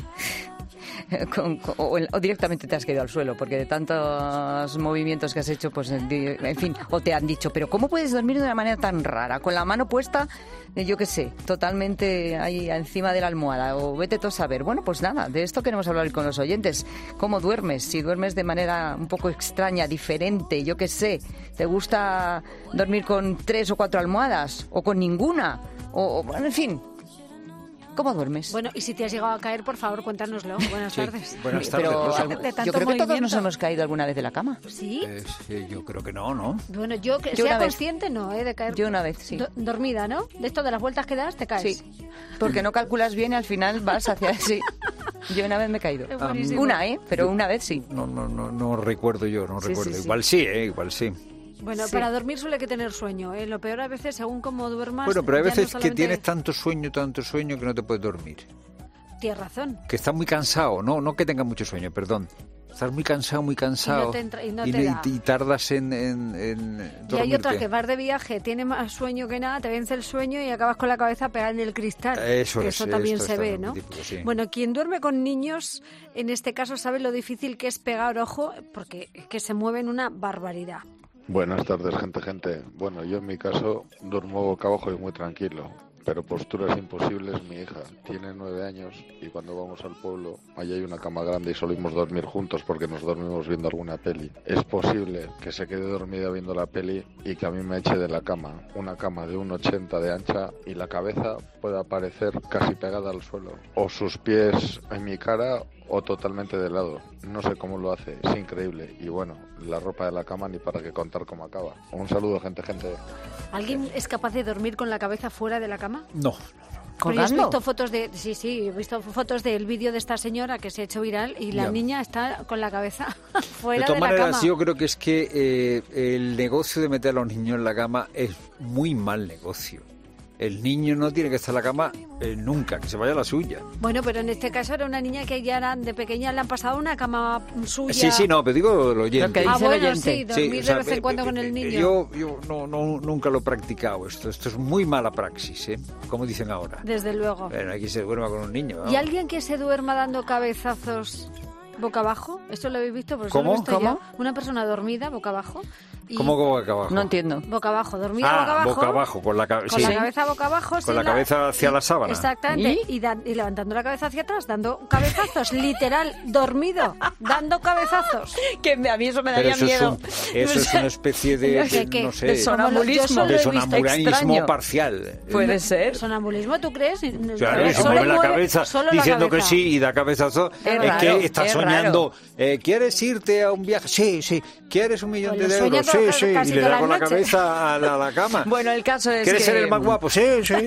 O directamente te has caído al suelo porque de tantos movimientos que has hecho, pues en fin, o te han dicho, pero ¿cómo puedes dormir de una manera tan rara? Con la mano puesta, yo qué sé, totalmente ahí encima de la almohada, o vete tú a saber. Bueno, pues nada, de esto queremos hablar con los oyentes. ¿Cómo duermes? Si duermes de manera un poco extraña, diferente, yo qué sé, ¿te gusta dormir con 3 o 4 almohadas? ¿O con ninguna? O en fin... ¿Cómo duermes? Bueno, y si te has llegado a caer, por favor, cuéntanoslo. Buenas tardes. Buenas tardes, pero, Rosa. Yo creo que todos nos hemos caído alguna vez de la cama. ¿Sí? Sí, yo creo que no. Bueno, yo que sea consciente, no, de caer. Yo una vez, sí. Dormida, ¿no? De esto de las vueltas que das, te caes. Sí, porque no calculas bien y al final vas hacia... Sí, yo una vez me he caído. Una, pero una vez sí. No recuerdo yo, no recuerdo. Sí. Igual sí, igual sí. Bueno, para dormir suele que tener sueño, ¿eh? Lo peor a veces, según cómo duermas... Bueno, pero hay veces no solamente... que tienes tanto sueño que no te puedes dormir. Tienes razón. Que estás muy cansado, no que tengas mucho sueño, perdón. Estás muy cansado y tardas en dormirte. Y hay otras que vas de viaje, tienes más sueño que nada, te vence el sueño y acabas con la cabeza pegada en el cristal. Eso también se ve, ¿no? Típico, sí. Bueno, quien duerme con niños, en este caso sabe lo difícil que es pegar ojo, porque es que se mueven una barbaridad. Buenas tardes, gente. Bueno, yo en mi caso duermo boca abajo y muy tranquilo, pero posturas imposibles. Mi hija tiene 9 años y cuando vamos al pueblo, allí hay una cama grande y solemos dormir juntos porque nos dormimos viendo alguna peli. Es posible que se quede dormida viendo la peli y que a mí me eche de la cama, una cama de 1,80 de ancha y la cabeza pueda aparecer casi pegada al suelo, o sus pies en mi cara o totalmente de lado. No sé cómo lo hace, es increíble. Y bueno, la ropa de la cama ni para qué contar cómo acaba. Un saludo, gente. ¿Alguien es capaz de dormir con la cabeza fuera de la cama? No. Pero yo he visto fotos he visto fotos del vídeo de esta señora que se ha hecho viral y la niña está con la cabeza fuera de la cama. De todas maneras, yo creo que es que el negocio de meter a los niños en la cama es muy mal negocio. El niño no tiene que estar en la cama nunca, que se vaya a la suya. Bueno, pero en este caso era una niña que ya de pequeña le han pasado una cama suya. Sí, no, pero digo el oyente. Bueno, sí, dormir de vez en cuando con el niño. Yo nunca lo he practicado esto. Esto es muy mala praxis, como dicen ahora. Desde luego. Bueno, hay que se duerma con un niño. ¿No? ¿Y alguien que se duerma dando cabezazos boca abajo? ¿Esto lo habéis visto? Pues ¿Cómo? Una persona dormida boca abajo. ¿Cómo boca abajo? No entiendo. Boca abajo, dormida boca abajo. Boca abajo, con la cabeza boca abajo. Con la cabeza hacia la sábana. Exactamente. Y levantando la cabeza hacia atrás, dando cabezazos, literal, dormido, dando cabezazos. Que a mí eso me daría miedo. Eso es una especie de sonambulismo parcial. Puede ser. ¿Sonambulismo, tú crees? Claro, se mueve la cabeza diciendo que sí y da cabezazo. Es que está soñando. ¿Quieres irte a un viaje? Sí. ¿Quieres $1 millón de euros? Sí, y le da con la cabeza a la cama. Bueno, el caso es ¿Quieres ser el más guapo? Sí.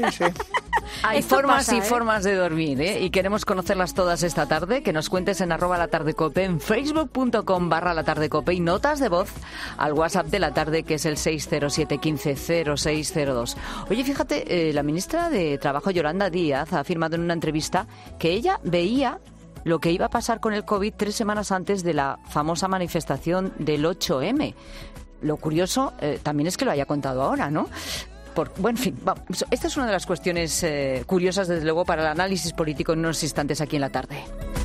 Hay formas y formas de dormir, y queremos conocerlas todas esta tarde. Que nos cuentes en @latardecope, en facebook.com/latardecope y notas de voz al WhatsApp de la tarde, que es el 607 15 0602. Oye, fíjate, la ministra de Trabajo, Yolanda Díaz, ha afirmado en una entrevista que ella veía lo que iba a pasar con el COVID 3 semanas antes de la famosa manifestación del 8M. Lo curioso también es que lo haya contado ahora, ¿no? En fin, esta es una de las cuestiones curiosas, desde luego, para el análisis político en unos instantes aquí en la tarde.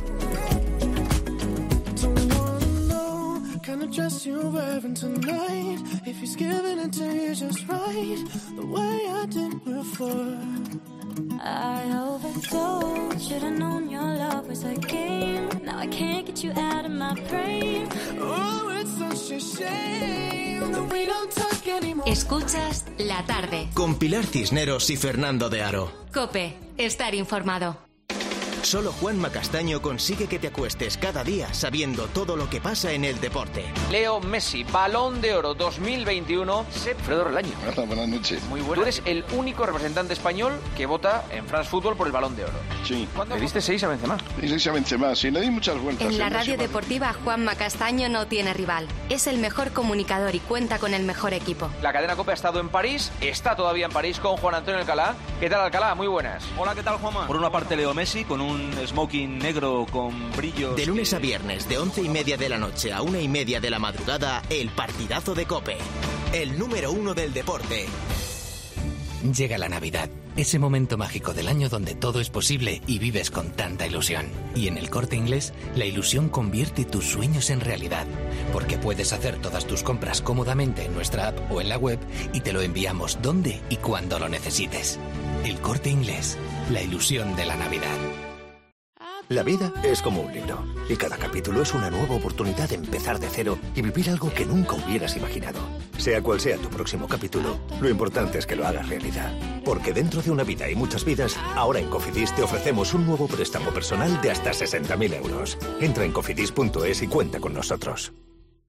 I overdosed, should've known your love was a game. Now I can't get you out of my brain. Oh, it's such a shame that we don't talk anymore. Escuchas La Tarde con Pilar Cisneros y Fernando de Aro. COPE, estar informado. Solo Juanma Castaño consigue que te acuestes cada día sabiendo todo lo que pasa en el deporte. Leo Messi, Balón de Oro 2021, Alfredo Relaño. Buenas noches. Muy buenas. Tú eres el único representante español que vota en France Football por el Balón de Oro. Sí. ¿Le diste 6 a Benzema? 6 a Benzema, sí, le di muchas vueltas. En la radio deportiva, Juanma Castaño no tiene rival. Es el mejor comunicador y cuenta con el mejor equipo. La cadena COPE ha estado en París, está todavía en París con Juan Antonio Alcalá. ¿Qué tal, Alcalá? Muy buenas. Hola, ¿qué tal, Juanma? Por una parte, Leo Messi con un smoking negro con brillos. De lunes a viernes, de 11:30 de la noche a 1:30 de la madrugada, el partidazo de COPE. El número 1 del deporte. Llega la Navidad, ese momento mágico del año donde todo es posible y vives con tanta ilusión. Y en el Corte Inglés, la ilusión convierte tus sueños en realidad. Porque puedes hacer todas tus compras cómodamente en nuestra app o en la web y te lo enviamos donde y cuando lo necesites. El Corte Inglés, la ilusión de la Navidad. La vida es como un libro, y cada capítulo es una nueva oportunidad de empezar de cero y vivir algo que nunca hubieras imaginado. Sea cual sea tu próximo capítulo, lo importante es que lo hagas realidad. Porque dentro de una vida y muchas vidas, ahora en Cofidis te ofrecemos un nuevo préstamo personal de hasta 60.000 euros. Entra en cofidis.es y cuenta con nosotros.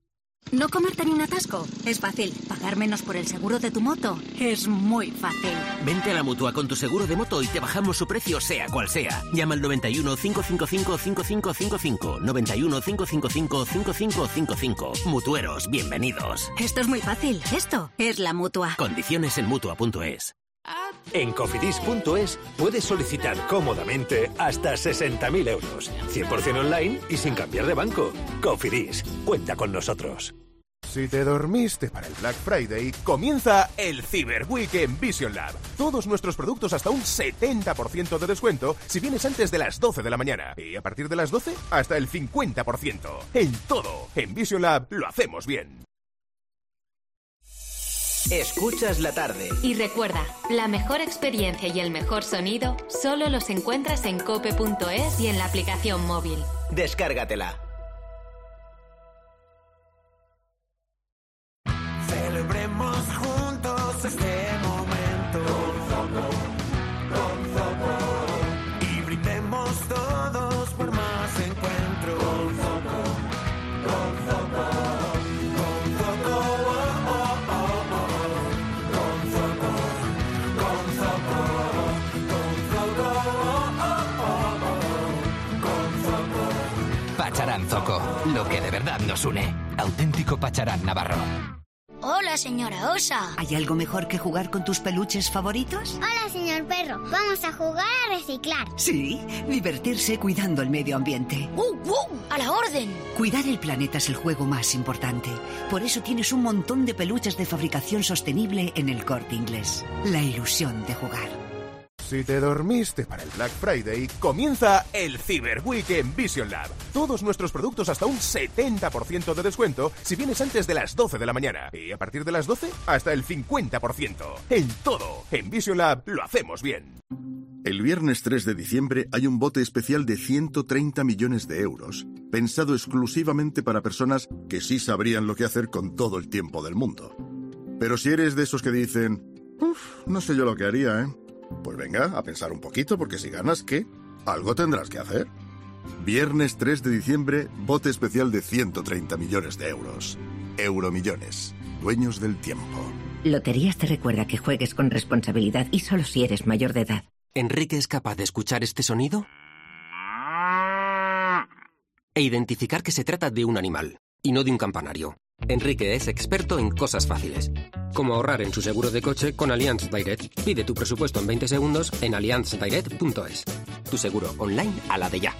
¿No comerte ni un atasco? Es fácil. ¿Pagar menos por el seguro de tu moto? Es muy fácil. Vente a la Mutua con tu seguro de moto y te bajamos su precio sea cual sea. Llama al 91 555 5555. 91 555 5555. Mutueros, bienvenidos. Esto es muy fácil. Esto es la Mutua. Condiciones en Mutua.es. En Cofidis.es puedes solicitar cómodamente hasta 60.000 euros, 100% online y sin cambiar de banco. Cofidis, cuenta con nosotros. Si te dormiste para el Black Friday, comienza el Cyber Week en Vision Lab. Todos nuestros productos hasta un 70% de descuento si vienes antes de las 12 de la mañana. Y a partir de las 12, hasta el 50%. En todo, en Vision Lab lo hacemos bien. Escuchas la tarde. Y recuerda, la mejor experiencia y el mejor sonido solo los encuentras en cope.es y en la aplicación móvil. Descárgatela. Celebremos juntos este momento con Zoco, y brindemos todos por más encuentros con Zoco, Pacharán Zoco, lo que de verdad nos une. Auténtico Pacharán Navarro. Hola, señora Osa. ¿Hay algo mejor que jugar con tus peluches favoritos? Hola, señor Perro. Vamos a jugar a reciclar. Sí, divertirse cuidando el medio ambiente. ¡A la orden! Cuidar el planeta es el juego más importante. Por eso tienes un montón de peluches de fabricación sostenible en el Corte Inglés. La ilusión de jugar. Si te dormiste para el Black Friday, comienza el Cyber Week en Vision Lab. Todos nuestros productos hasta un 70% de descuento si vienes antes de las 12 de la mañana. Y a partir de las 12, hasta el 50%. En todo, en Vision Lab lo hacemos bien. El viernes 3 de diciembre hay un bote especial de 130 millones de euros, pensado exclusivamente para personas que sí sabrían lo que hacer con todo el tiempo del mundo. Pero si eres de esos que dicen, no sé yo lo que haría, pues venga, a pensar un poquito, porque si ganas, ¿qué? Algo tendrás que hacer. Viernes 3 de diciembre, bote especial de 130 millones de euros. Euromillones, dueños del tiempo. Loterías te recuerda que juegues con responsabilidad y solo si eres mayor de edad. ¿Enrique es capaz de escuchar este sonido? E identificar que se trata de un animal, y no de un campanario. Enrique es experto en cosas fáciles, como ahorrar en su seguro de coche con Allianz Direct. Pide tu presupuesto en 20 segundos en allianzdirect.es. Tu seguro online a la de ya.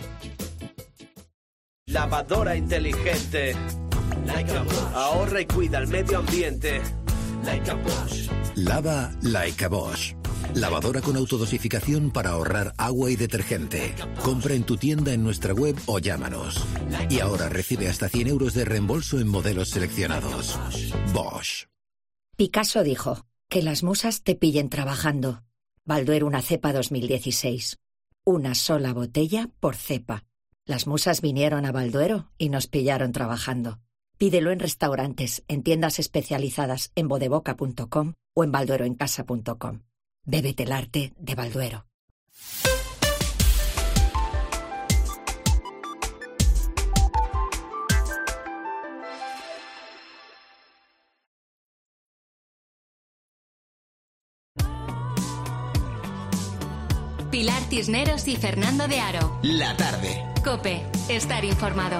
Lavadora inteligente. Like a Bosch. Ahorra y cuida el medio ambiente. Like a Bosch. Lava Like a Bosch. Lavadora con autodosificación para ahorrar agua y detergente. Compra en tu tienda, en nuestra web o llámanos. Y ahora recibe hasta 100 euros de reembolso en modelos seleccionados. Bosch. Picasso dijo, que las musas te pillen trabajando. Balduero una cepa 2016. Una sola botella por cepa. Las musas vinieron a Balduero y nos pillaron trabajando. Pídelo en restaurantes, en tiendas especializadas, en bodeboca.com o en baldueroencasa.com. Bébete el arte de Balduero. Pilar Cisneros y Fernando de Aro. La tarde. COPE. Estar informado.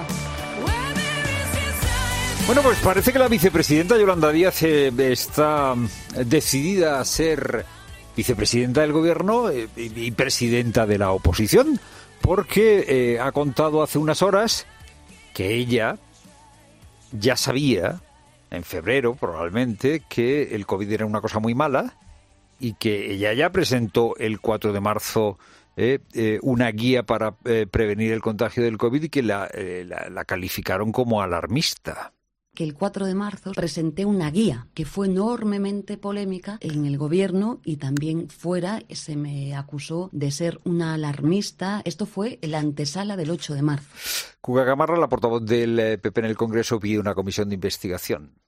Bueno, pues parece que la vicepresidenta Yolanda Díaz está decidida a ser vicepresidenta del gobierno y presidenta de la oposición, porque ha contado hace unas horas que ella ya sabía, en febrero probablemente, que el COVID era una cosa muy mala y que ella ya presentó el 4 de marzo una guía para prevenir el contagio del COVID y que la calificaron como alarmista. Que el 4 de marzo presenté una guía que fue enormemente polémica en el gobierno y también fuera. Se me acusó de ser una alarmista. Esto fue la antesala del 8 de marzo. Cuca Gamarra, la portavoz del PP en el Congreso, pide una comisión de investigación.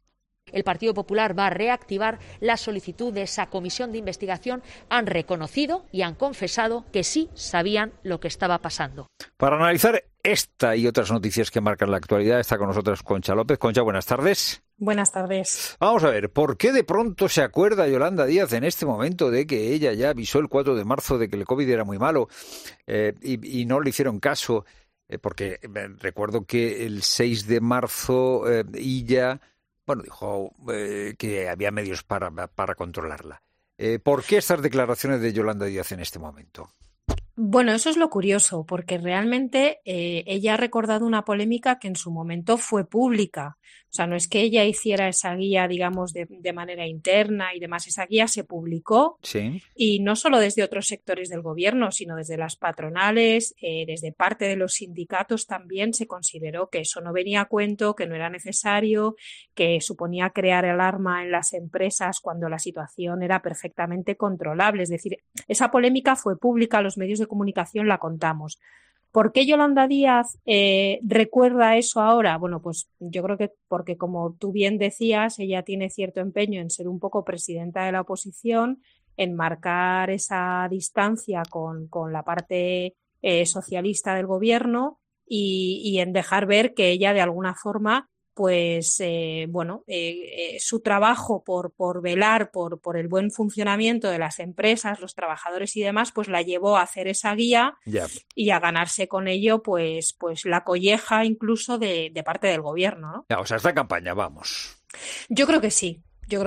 El Partido Popular va a reactivar la solicitud de esa comisión de investigación. Han reconocido y han confesado que sí sabían lo que estaba pasando. Para analizar esta y otras noticias que marcan la actualidad está con nosotros Concha López. Concha, buenas tardes. Buenas tardes. Vamos a ver, ¿por qué de pronto se acuerda Yolanda Díaz en este momento de que ella ya avisó el 4 de marzo de que el COVID era muy malo y no le hicieron caso? Porque recuerdo que el 6 de marzo ella... Bueno, dijo que había medios para controlarla. ¿Por qué estas declaraciones de Yolanda Díaz en este momento? Bueno, eso es lo curioso, porque realmente ella ha recordado una polémica que en su momento fue pública. O sea, no es que ella hiciera esa guía, digamos, de manera interna y demás. Esa guía se publicó, sí, y no solo desde otros sectores del gobierno, sino desde las patronales, desde parte de los sindicatos también se consideró que eso no venía a cuento, que no era necesario, que suponía crear alarma en las empresas cuando la situación era perfectamente controlable. Es decir, esa polémica fue pública, los medios de comunicación la contamos. ¿Por qué Yolanda Díaz recuerda eso ahora? Bueno, pues yo creo que porque, como tú bien decías, ella tiene cierto empeño en ser un poco presidenta de la oposición, en marcar esa distancia con la parte socialista del gobierno y en dejar ver que ella de alguna forma pues su trabajo por velar por el buen funcionamiento de las empresas, los trabajadores y demás, pues la llevó a hacer esa guía y a ganarse con ello pues la colleja incluso de parte del gobierno, ¿no? Ya, o sea, esta campaña, vamos. Yo creo que sí.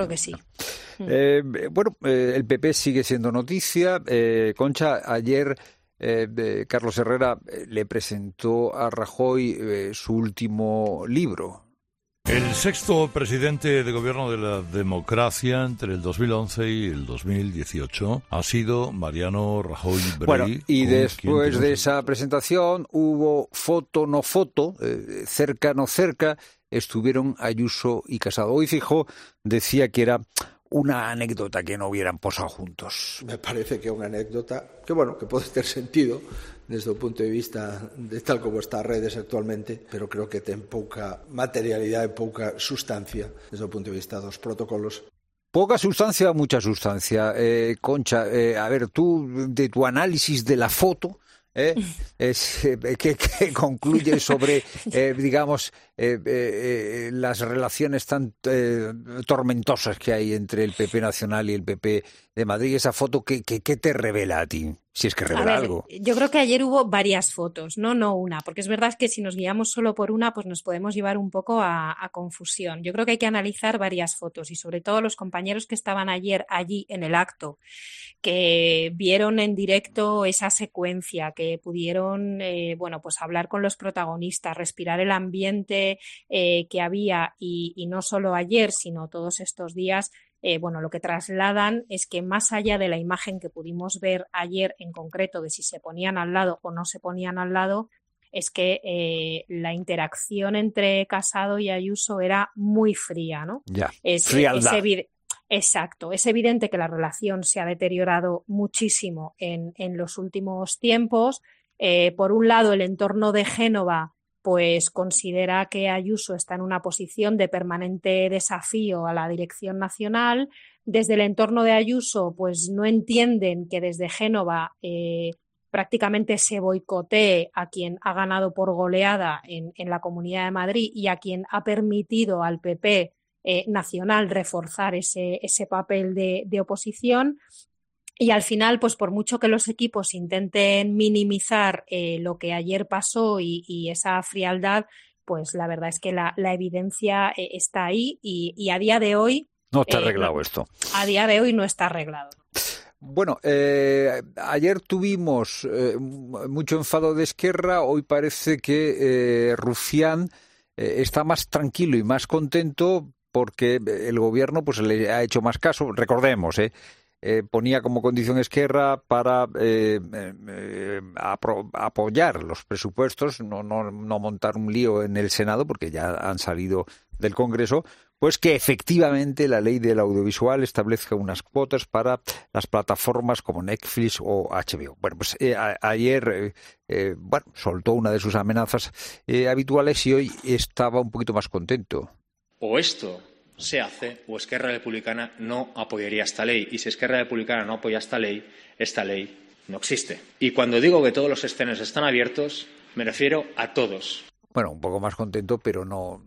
El PP sigue siendo noticia. Concha, ayer Carlos Herrera le presentó a Rajoy su último libro. El sexto presidente de gobierno de la democracia entre el 2011 y el 2018 ha sido Mariano Rajoy Brey. Bueno, y después de esa presentación hubo foto no foto, cerca no cerca, estuvieron Ayuso y Casado. Hoy Feijóo decía que era una anécdota que no hubieran posado juntos. Me parece que es una anécdota que puede tener sentido desde el punto de vista de tal como está redes actualmente, pero creo que tiene poca materialidad y poca sustancia desde el punto de vista de los protocolos. ¿Poca sustancia o mucha sustancia? Concha, a ver, tú, de tu análisis de la foto, ¿qué concluye sobre, las relaciones tan tormentosas que hay entre el PP nacional y el PP de Madrid? Esa foto, ¿qué te revela a ti? Si es que revela algo. Yo creo que ayer hubo varias fotos, no una, porque es verdad que si nos guiamos solo por una, pues nos podemos llevar un poco a confusión. Yo creo que hay que analizar varias fotos y sobre todo los compañeros que estaban ayer allí en el acto, que vieron en directo esa secuencia, que pudieron pues hablar con los protagonistas, respirar el ambiente que había y no solo ayer, sino todos estos días. Lo que trasladan es que más allá de la imagen que pudimos ver ayer en concreto de si se ponían al lado o no se ponían al lado, es que la interacción entre Casado y Ayuso era muy fría, ¿no? Ya, frialdad. Exacto, es evidente que la relación se ha deteriorado muchísimo en los últimos tiempos. Por un lado, el entorno de Génova pues considera que Ayuso está en una posición de permanente desafío a la dirección nacional. Desde el entorno de Ayuso pues no entienden que desde Génova prácticamente se boicotee a quien ha ganado por goleada en la Comunidad de Madrid y a quien ha permitido al PP nacional reforzar ese papel de oposición. Y al final, pues por mucho que los equipos intenten minimizar lo que ayer pasó y esa frialdad, pues la verdad es que la evidencia está ahí y a día de hoy... No está arreglado esto. A día de hoy no está arreglado. Bueno, ayer tuvimos mucho enfado de Esquerra, hoy parece que Rufián está más tranquilo y más contento porque el gobierno pues le ha hecho más caso. Recordemos, ponía como condición Esquerra para apoyar los presupuestos, no montar un lío en el Senado, porque ya han salido del Congreso, pues que efectivamente la ley del audiovisual establezca unas cuotas para las plataformas como Netflix o HBO. Bueno, pues ayer soltó una de sus amenazas habituales y hoy estaba un poquito más contento. O esto se hace, o Esquerra Republicana no apoyaría esta ley. Y si Esquerra Republicana no apoya esta ley no existe. Y cuando digo que todos los escenarios están abiertos, me refiero a todos. Bueno, un poco más contento, pero no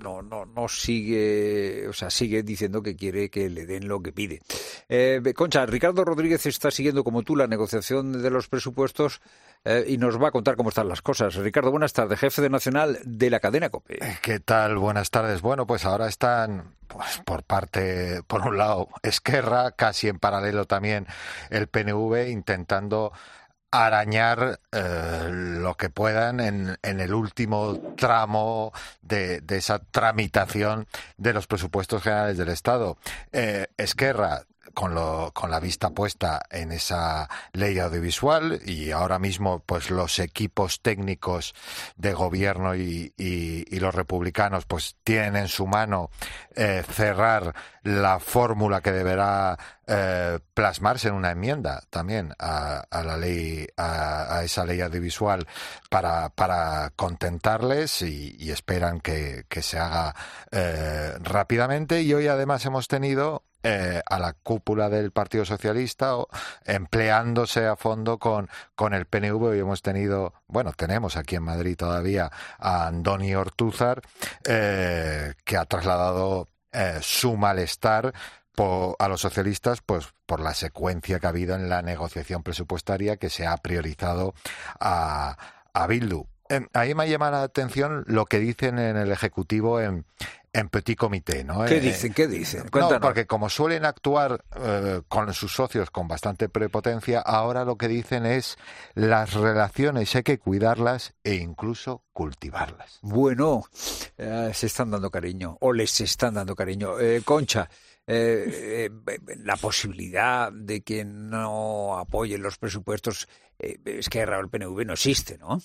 sigue, o sea, sigue diciendo que quiere que le den lo que pide. Concha, Ricardo Rodríguez está siguiendo como tú la negociación de los presupuestos y nos va a contar cómo están las cosas. Ricardo, buenas tardes, jefe de Nacional de la cadena COPE. ¿Qué tal? Buenas tardes. Bueno, pues ahora están, pues por un lado, Esquerra, casi en paralelo también el PNV, intentando arañar lo que puedan en el último tramo de esa tramitación de los presupuestos generales del Estado. Esquerra con la vista puesta en esa ley audiovisual, y ahora mismo pues los equipos técnicos de gobierno y los republicanos pues tienen en su mano cerrar la fórmula que deberá plasmarse en una enmienda también a la ley, a esa ley audiovisual para contentarles, y esperan que se haga rápidamente. Y hoy además hemos tenido a la cúpula del Partido Socialista empleándose a fondo con el PNV, y tenemos aquí en Madrid todavía a Andoni Ortúzar, que ha trasladado su malestar a los socialistas pues por la secuencia que ha habido en la negociación presupuestaria, que se ha priorizado a Bildu. Ahí me llama la atención lo que dicen en el Ejecutivo en petit comité, ¿no? ¿Qué dicen? Cuéntanos. No, porque como suelen actuar con sus socios con bastante prepotencia, ahora lo que dicen es las relaciones hay que cuidarlas e incluso cultivarlas. Bueno, se están dando cariño, o les están dando cariño. Concha, la posibilidad de que no apoyen los presupuestos Esquerra o el PNV no existe, ¿no?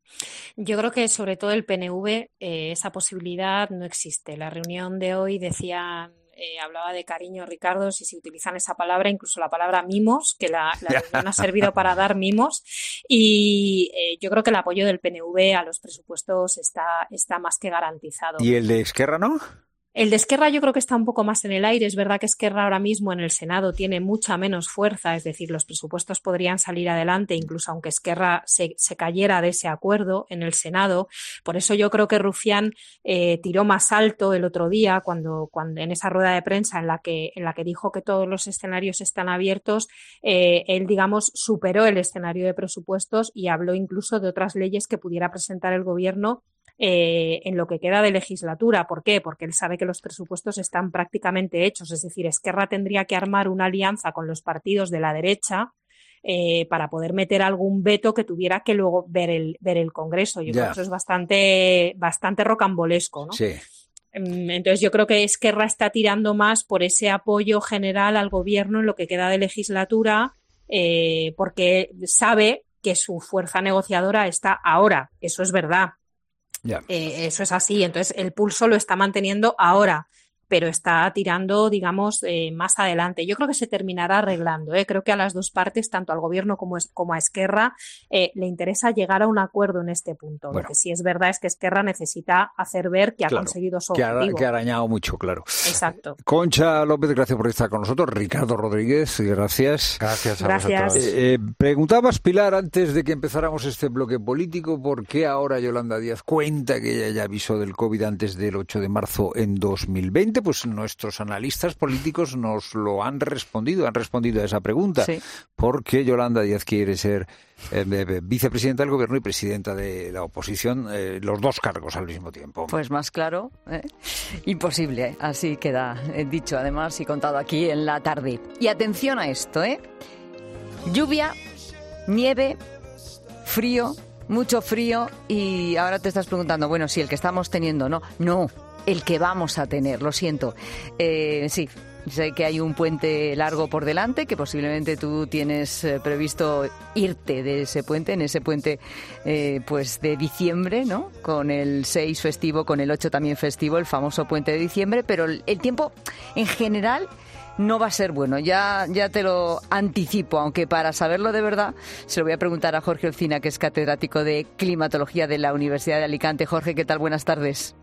Yo creo que sobre todo el PNV esa posibilidad no existe. La reunión de hoy hablaba de cariño, Ricardo, si utilizan esa palabra, incluso la palabra mimos, que la reunión ha servido para dar mimos, y yo creo que el apoyo del PNV a los presupuestos está más que garantizado. ¿Y el de Esquerra no? El de Esquerra yo creo que está un poco más en el aire. Es verdad que Esquerra ahora mismo en el Senado tiene mucha menos fuerza, es decir, los presupuestos podrían salir adelante incluso aunque Esquerra se cayera de ese acuerdo en el Senado. Por eso yo creo que Rufián tiró más alto el otro día cuando en esa rueda de prensa en la que dijo que todos los escenarios están abiertos, él, digamos, superó el escenario de presupuestos y habló incluso de otras leyes que pudiera presentar el Gobierno en lo que queda de legislatura. ¿Por qué? Porque él sabe que los presupuestos están prácticamente hechos, es decir, Esquerra tendría que armar una alianza con los partidos de la derecha para poder meter algún veto que tuviera que luego ver el Congreso. Yo creo que eso es bastante rocambolesco, ¿no? Sí. Entonces yo creo que Esquerra está tirando más por ese apoyo general al Gobierno en lo que queda de legislatura, porque sabe que su fuerza negociadora está ahora. Eso es verdad. Yeah. Eso es así, entonces el pulso lo está manteniendo ahora, pero está tirando, digamos, más adelante. Yo creo que se terminará arreglando, creo que a las dos partes, tanto al Gobierno como a Esquerra, le interesa llegar a un acuerdo en este punto. Bueno. Lo que sí es verdad es que Esquerra necesita hacer ver que ha conseguido su objetivo. Que ha arañado mucho, claro. Exacto. Concha López, gracias por estar con nosotros. Ricardo Rodríguez, gracias. Gracias a vosotros. Preguntabas, Pilar, antes de que empezáramos este bloque político, ¿por qué ahora Yolanda Díaz cuenta que ella ya avisó del COVID antes del 8 de marzo en 2020? Pues nuestros analistas políticos nos lo han respondido a esa pregunta. Sí. Porque Yolanda Díaz quiere ser vicepresidenta del Gobierno y presidenta de la oposición, los dos cargos al mismo tiempo. Pues más claro, imposible, así queda dicho además y contado aquí en la tarde. Y atención a esto, lluvia, nieve, frío, mucho frío, y ahora te estás preguntando, bueno, si el que estamos teniendo, no, el que vamos a tener, lo siento. Sí, sé que hay un puente largo por delante, que posiblemente tú tienes previsto irte de ese puente, en ese puente pues de diciembre, ¿no? Con el 6 festivo, con el 8 también festivo, el famoso puente de diciembre, pero el tiempo en general no va a ser bueno, ya te lo anticipo, aunque para saberlo de verdad se lo voy a preguntar a Jorge Olcina, que es catedrático de climatología de la Universidad de Alicante. Jorge, ¿qué tal? Buenas tardes.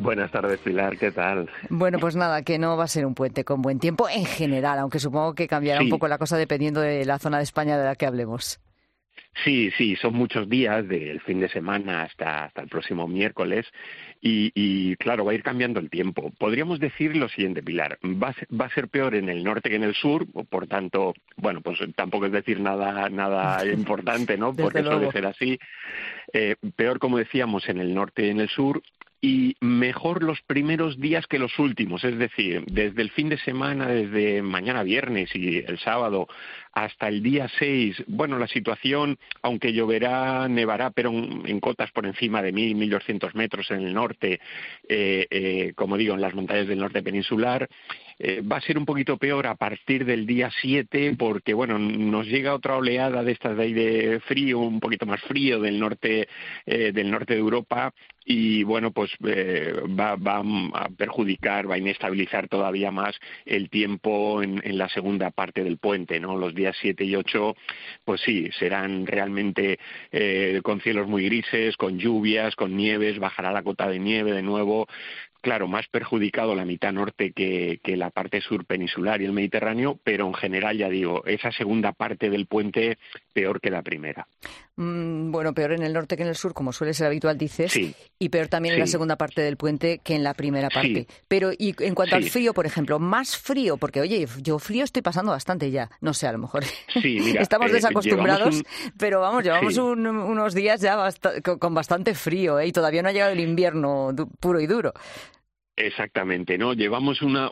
Buenas tardes, Pilar, ¿qué tal? Bueno, pues nada, que no va a ser un puente con buen tiempo en general, aunque supongo que cambiará un poco la cosa dependiendo de la zona de España de la que hablemos. Sí, son muchos días, del fin de semana hasta el próximo miércoles, y claro, va a ir cambiando el tiempo. Podríamos decir lo siguiente, Pilar, va a ser peor en el norte que en el sur, por tanto, bueno, pues tampoco es decir nada importante, ¿no? Porque suele ser así. Peor, como decíamos, en el norte y en el sur, y mejor los primeros días que los últimos, es decir, desde el fin de semana, desde mañana viernes y el sábado hasta el día 6, bueno, la situación, aunque lloverá, nevará, pero en cotas por encima de 1.000, 1.200 metros en el norte, como digo, en las montañas del norte peninsular, va a ser un poquito peor a partir del día 7, porque, bueno, nos llega otra oleada de estas de aire frío, un poquito más frío del norte de Europa, y bueno, pues va a perjudicar, va a inestabilizar todavía más el tiempo en la segunda parte del puente, ¿no? Los días 7 y 8, pues sí, serán realmente con cielos muy grises, con lluvias, con nieves, bajará la cota de nieve de nuevo. Claro, más perjudicado la mitad norte que la parte sur peninsular y el Mediterráneo, pero en general, ya digo, esa segunda parte del puente peor que la primera. Bueno, peor en el norte que en el sur, como suele ser habitual, dices, sí, y peor también en la segunda parte del puente que en la primera parte. Sí. Pero, y en cuanto al frío, por ejemplo, más frío, porque, oye, yo frío estoy pasando bastante ya, no sé, a lo mejor sí, mira, estamos desacostumbrados, pero vamos, llevamos unos días ya con bastante frío, y todavía no ha llegado el invierno puro y duro. Exactamente, ¿no? Llevamos unos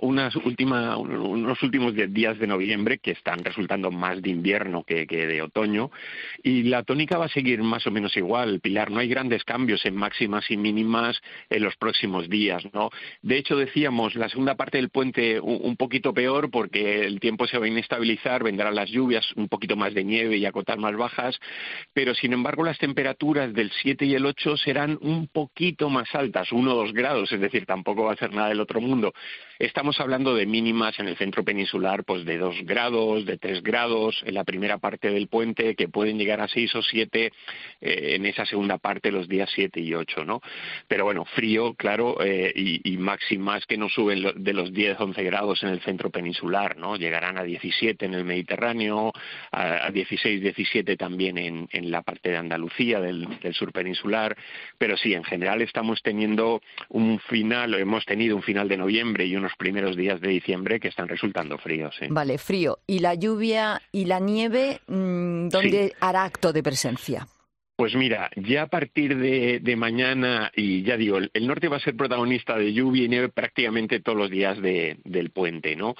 últimos 10 días de noviembre que están resultando más de invierno que de otoño, y la tónica va a seguir más o menos igual, Pilar. No hay grandes cambios en máximas y mínimas en los próximos días, ¿no? De hecho, decíamos, la segunda parte del puente un poquito peor porque el tiempo se va a inestabilizar, vendrán las lluvias, un poquito más de nieve y a cotas más bajas, pero sin embargo las temperaturas del 7 y el 8 serán un poquito más altas, 1 o 2 grados, es decir, tampoco va a ser nada del otro mundo. Estamos hablando de mínimas en el centro peninsular, pues de 2 grados, de 3 grados en la primera parte del puente, que pueden llegar a 6 o 7 en esa segunda parte, los días 7 y 8, ¿no? Pero bueno, frío, claro, y máximas que no suben de los 10, 11 grados en el centro peninsular, ¿no? Llegarán a 17 en el Mediterráneo, a 16, 17 también en la parte de Andalucía, del sur peninsular, pero sí, en general estamos teniendo hemos tenido un final de noviembre y unos primeros días de diciembre que están resultando fríos. ¿Sí? Vale, frío. ¿Y la lluvia y la nieve, dónde hará acto de presencia? Pues mira, ya a partir de mañana, y ya digo, el norte va a ser protagonista de lluvia y nieve prácticamente todos los días del puente, ¿no?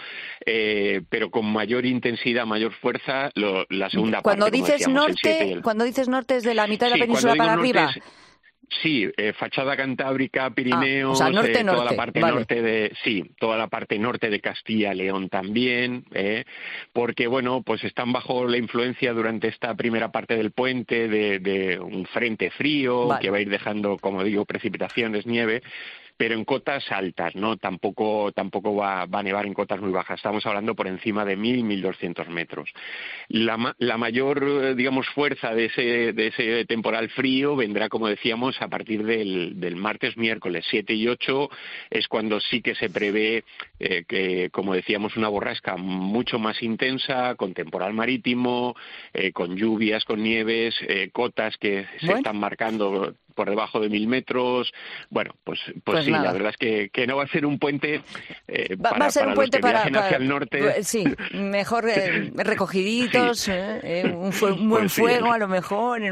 Pero con mayor intensidad, mayor fuerza, la segunda parte, como decíamos, Cuando dices norte, ¿es de la mitad de la península para arriba? Sí, fachada cantábrica, Pirineos, o sea, norte, toda la parte vale. toda la parte norte de Castilla, León también, porque bueno, pues están bajo la influencia durante esta primera parte del puente de un frente frío que va a ir dejando, como digo, precipitaciones, nieve, pero en cotas altas, ¿no? Tampoco va a nevar en cotas muy bajas. Estamos hablando por encima de 1.000, 1.200 metros. La mayor, digamos, fuerza de ese temporal frío vendrá, como decíamos, a partir del martes, miércoles 7 y 8, es cuando sí que se prevé que, como decíamos, una borrasca mucho más intensa, con temporal marítimo, con lluvias, con nieves, cotas que se están marcando por debajo de 1.000 metros. Bueno, pues sí, nada. La verdad es que no va a ser un puente va a ser un puente para hacia el norte. Sí, mejor recogiditos, un buen fuego a lo mejor,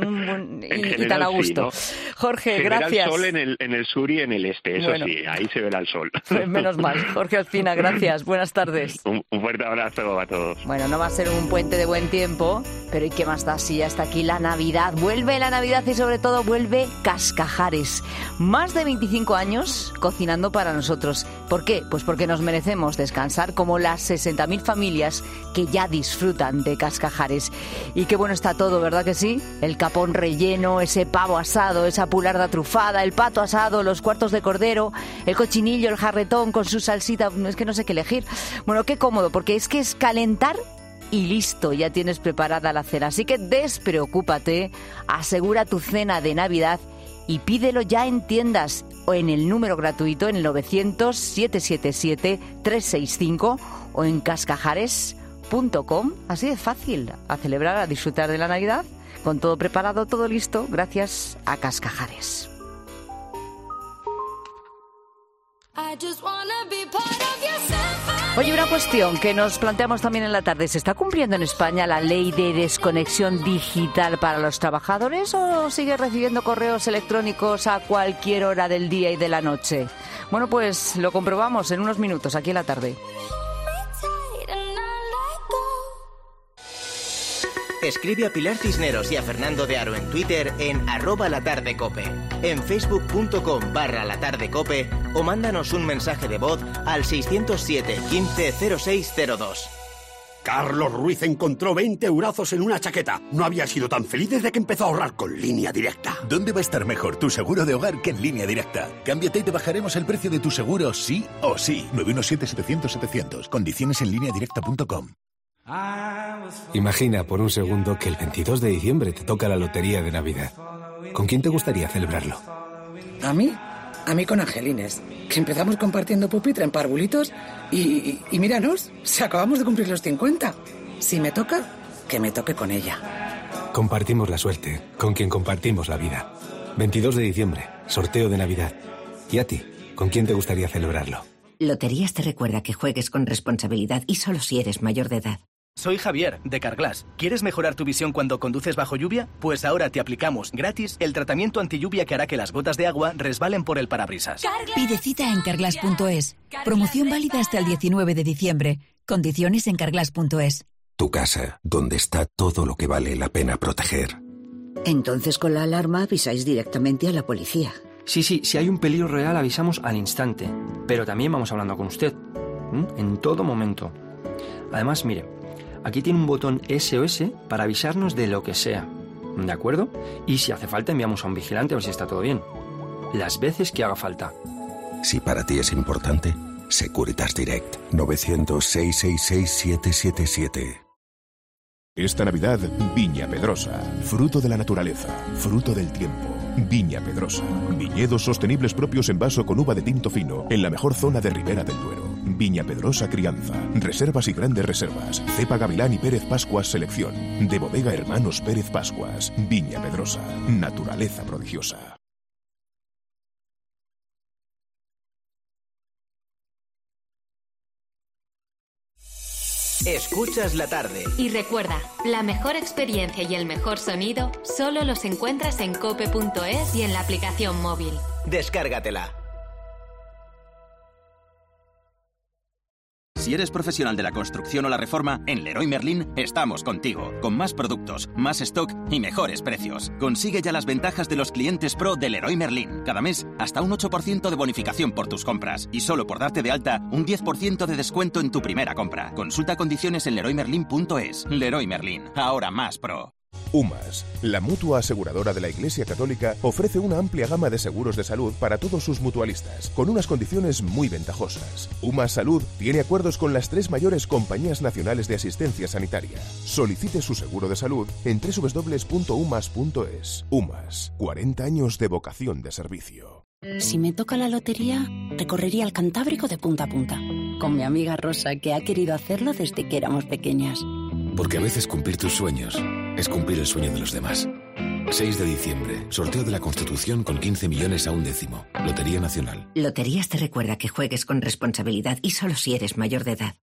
y tan a gusto. Sí, ¿no? Jorge, gracias. Se verá el sol en el sur y en el este, eso sí, ahí se verá el sol. Menos mal. Jorge Ospina, gracias. Buenas tardes. Un fuerte abrazo a todos. Bueno, no va a ser un puente de buen tiempo, pero ¿y qué más da si hasta aquí la Navidad? Vuelve la Navidad y sobre todo vuelve Cascajares. Más de 25 años cocinando para nosotros. ¿Por qué? Pues porque nos merecemos descansar como las 60.000 familias que ya disfrutan de Cascajares. Y qué bueno está todo, ¿verdad que sí? El capón relleno, ese pavo asado, esa pularda trufada, el pato asado, los cuartos de cordero, el cochinillo, el jarretón con su salsita. Es que no sé qué elegir. Bueno, qué cómodo, porque es que es calentar y listo, ya tienes preparada la cena. Así que despreocúpate, asegura tu cena de Navidad y pídelo ya en tiendas o en el número gratuito en el 900-777-365 o en cascajares.com. Así de fácil, a celebrar, a disfrutar de la Navidad, con todo preparado, todo listo, gracias a Cascajares. Oye, una cuestión que nos planteamos también en la tarde. ¿Se está cumpliendo en España la ley de desconexión digital para los trabajadores o sigue recibiendo correos electrónicos a cualquier hora del día y de la noche? Bueno, pues lo comprobamos en unos minutos aquí en la tarde. Escribe a Pilar Cisneros y a Fernando de Aro en Twitter en @latardecope, en facebook.com/latardecope o mándanos un mensaje de voz al 607 15 0602. Carlos Ruiz encontró 20 eurazos en una chaqueta. No había sido tan feliz desde que empezó a ahorrar con Línea Directa. ¿Dónde va a estar mejor tu seguro de hogar que en Línea Directa? Cámbiate y te bajaremos el precio de tu seguro sí o sí. 917-700-700. Condiciones en lineadirecta.com. Imagina por un segundo que el 22 de diciembre te toca la lotería de Navidad. ¿Con quién te gustaría celebrarlo? ¿A mí? A mí con Angelines, que empezamos compartiendo pupitre en parvulitos y míranos, si acabamos de cumplir los 50. Si me toca, que me toque con ella. Compartimos la suerte, con quien compartimos la vida. 22 de diciembre, sorteo de Navidad. ¿Y a ti? ¿Con quién te gustaría celebrarlo? Loterías te recuerda que juegues con responsabilidad y solo si eres mayor de edad. Soy Javier, de Carglass. ¿Quieres mejorar tu visión cuando conduces bajo lluvia? Pues ahora te aplicamos gratis el tratamiento antilluvia que hará que las gotas de agua resbalen por el parabrisas. Pide cita en carglass.es. Promoción válida hasta el 19 de diciembre. Condiciones en carglass.es. Tu casa, donde está todo lo que vale la pena proteger. Entonces con la alarma avisáis directamente a la policía. Sí, si hay un peligro real avisamos al instante. Pero también vamos hablando con usted. En todo momento. Además, mire, aquí tiene un botón SOS para avisarnos de lo que sea, ¿de acuerdo? Y si hace falta enviamos a un vigilante a ver si está todo bien. Las veces que haga falta. Si para ti es importante, Securitas Direct. 900-666-777. Esta Navidad, Viña Pedrosa. Fruto de la naturaleza, fruto del tiempo. Viña Pedrosa. Viñedos sostenibles propios en vaso con uva de tinto fino, en la mejor zona de Ribera del Duero. Viña Pedrosa Crianza. Reservas y grandes reservas. Cepa Gavilán y Pérez Pascuas Selección. De Bodega Hermanos Pérez Pascuas. Viña Pedrosa. Naturaleza prodigiosa. Escuchas la tarde. Y recuerda, la mejor experiencia y el mejor sonido solo los encuentras en cope.es y en la aplicación móvil. Descárgatela. Si eres profesional de la construcción o la reforma, en Leroy Merlin estamos contigo, con más productos, más stock y mejores precios. Consigue ya las ventajas de los clientes pro de Leroy Merlin. Cada mes, hasta un 8% de bonificación por tus compras. Y solo por darte de alta, un 10% de descuento en tu primera compra. Consulta condiciones en leroymerlin.es. Leroy Merlin, ahora más pro. UMAS, la mutua aseguradora de la Iglesia Católica, ofrece una amplia gama de seguros de salud para todos sus mutualistas, con unas condiciones muy ventajosas. UMAS Salud tiene acuerdos con las 3 mayores compañías nacionales de asistencia sanitaria. Solicite su seguro de salud en www.umas.es. UMAS, 40 años de vocación de servicio. Si me toca la lotería, recorrería el Cantábrico de punta a punta, con mi amiga Rosa, que ha querido hacerlo desde que éramos pequeñas. Porque a veces cumplir tus sueños es cumplir el sueño de los demás. 6 de diciembre, sorteo de la Constitución con 15 millones a un décimo. Lotería Nacional. Loterías te recuerda que juegues con responsabilidad y solo si eres mayor de edad.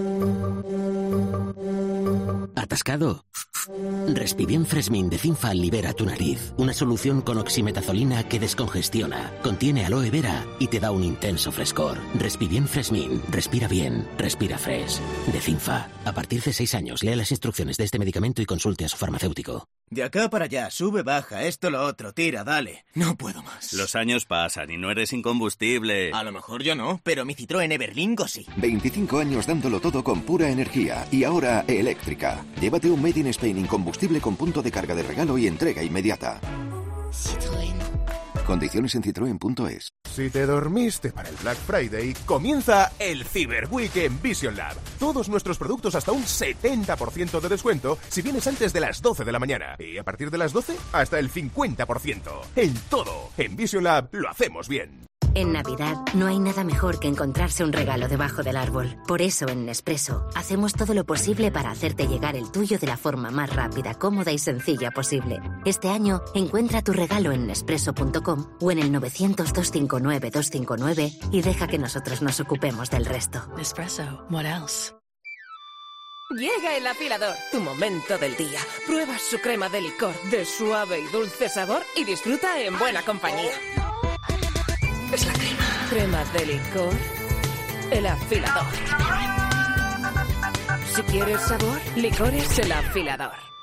¿Atascado? Respibien Fresmin de Cinfa libera tu nariz. Una solución con oximetazolina que descongestiona, contiene aloe vera y te da un intenso frescor. Respibien Fresmin. Respira bien. Respira fresh. De Cinfa. A partir de 6 años, lea las instrucciones de este medicamento y consulte a su farmacéutico. De acá para allá, sube, baja, esto, lo otro, tira, dale. No puedo más. Los años pasan y no eres incombustible. A lo mejor yo no, pero mi Citroën Everlingo sí. 25 años dándolo todo con pura energía y ahora eléctrica. Llévate un Made in Spain incombustible con punto de carga de regalo y entrega inmediata. Citroën. Condiciones en Citroën.es. Si te dormiste para el Black Friday, comienza el Cyber Week en Vision Lab. Todos nuestros productos hasta un 70% de descuento si vienes antes de las 12 de la mañana. Y a partir de las 12, hasta el 50%. En todo. En Vision Lab lo hacemos bien. En Navidad no hay nada mejor que encontrarse un regalo debajo del árbol. Por eso en Nespresso hacemos todo lo posible para hacerte llegar el tuyo de la forma más rápida, cómoda y sencilla posible. Este año encuentra tu regalo en Nespresso.com o en el 900-259-259 y deja que nosotros nos ocupemos del resto. Nespresso, what else? Llega el afilador, tu momento del día. Prueba su crema de licor de suave y dulce sabor y disfruta en buena compañía. Es la crema. Crema de licor. El afilador. Si quieres sabor, licor es el afilador.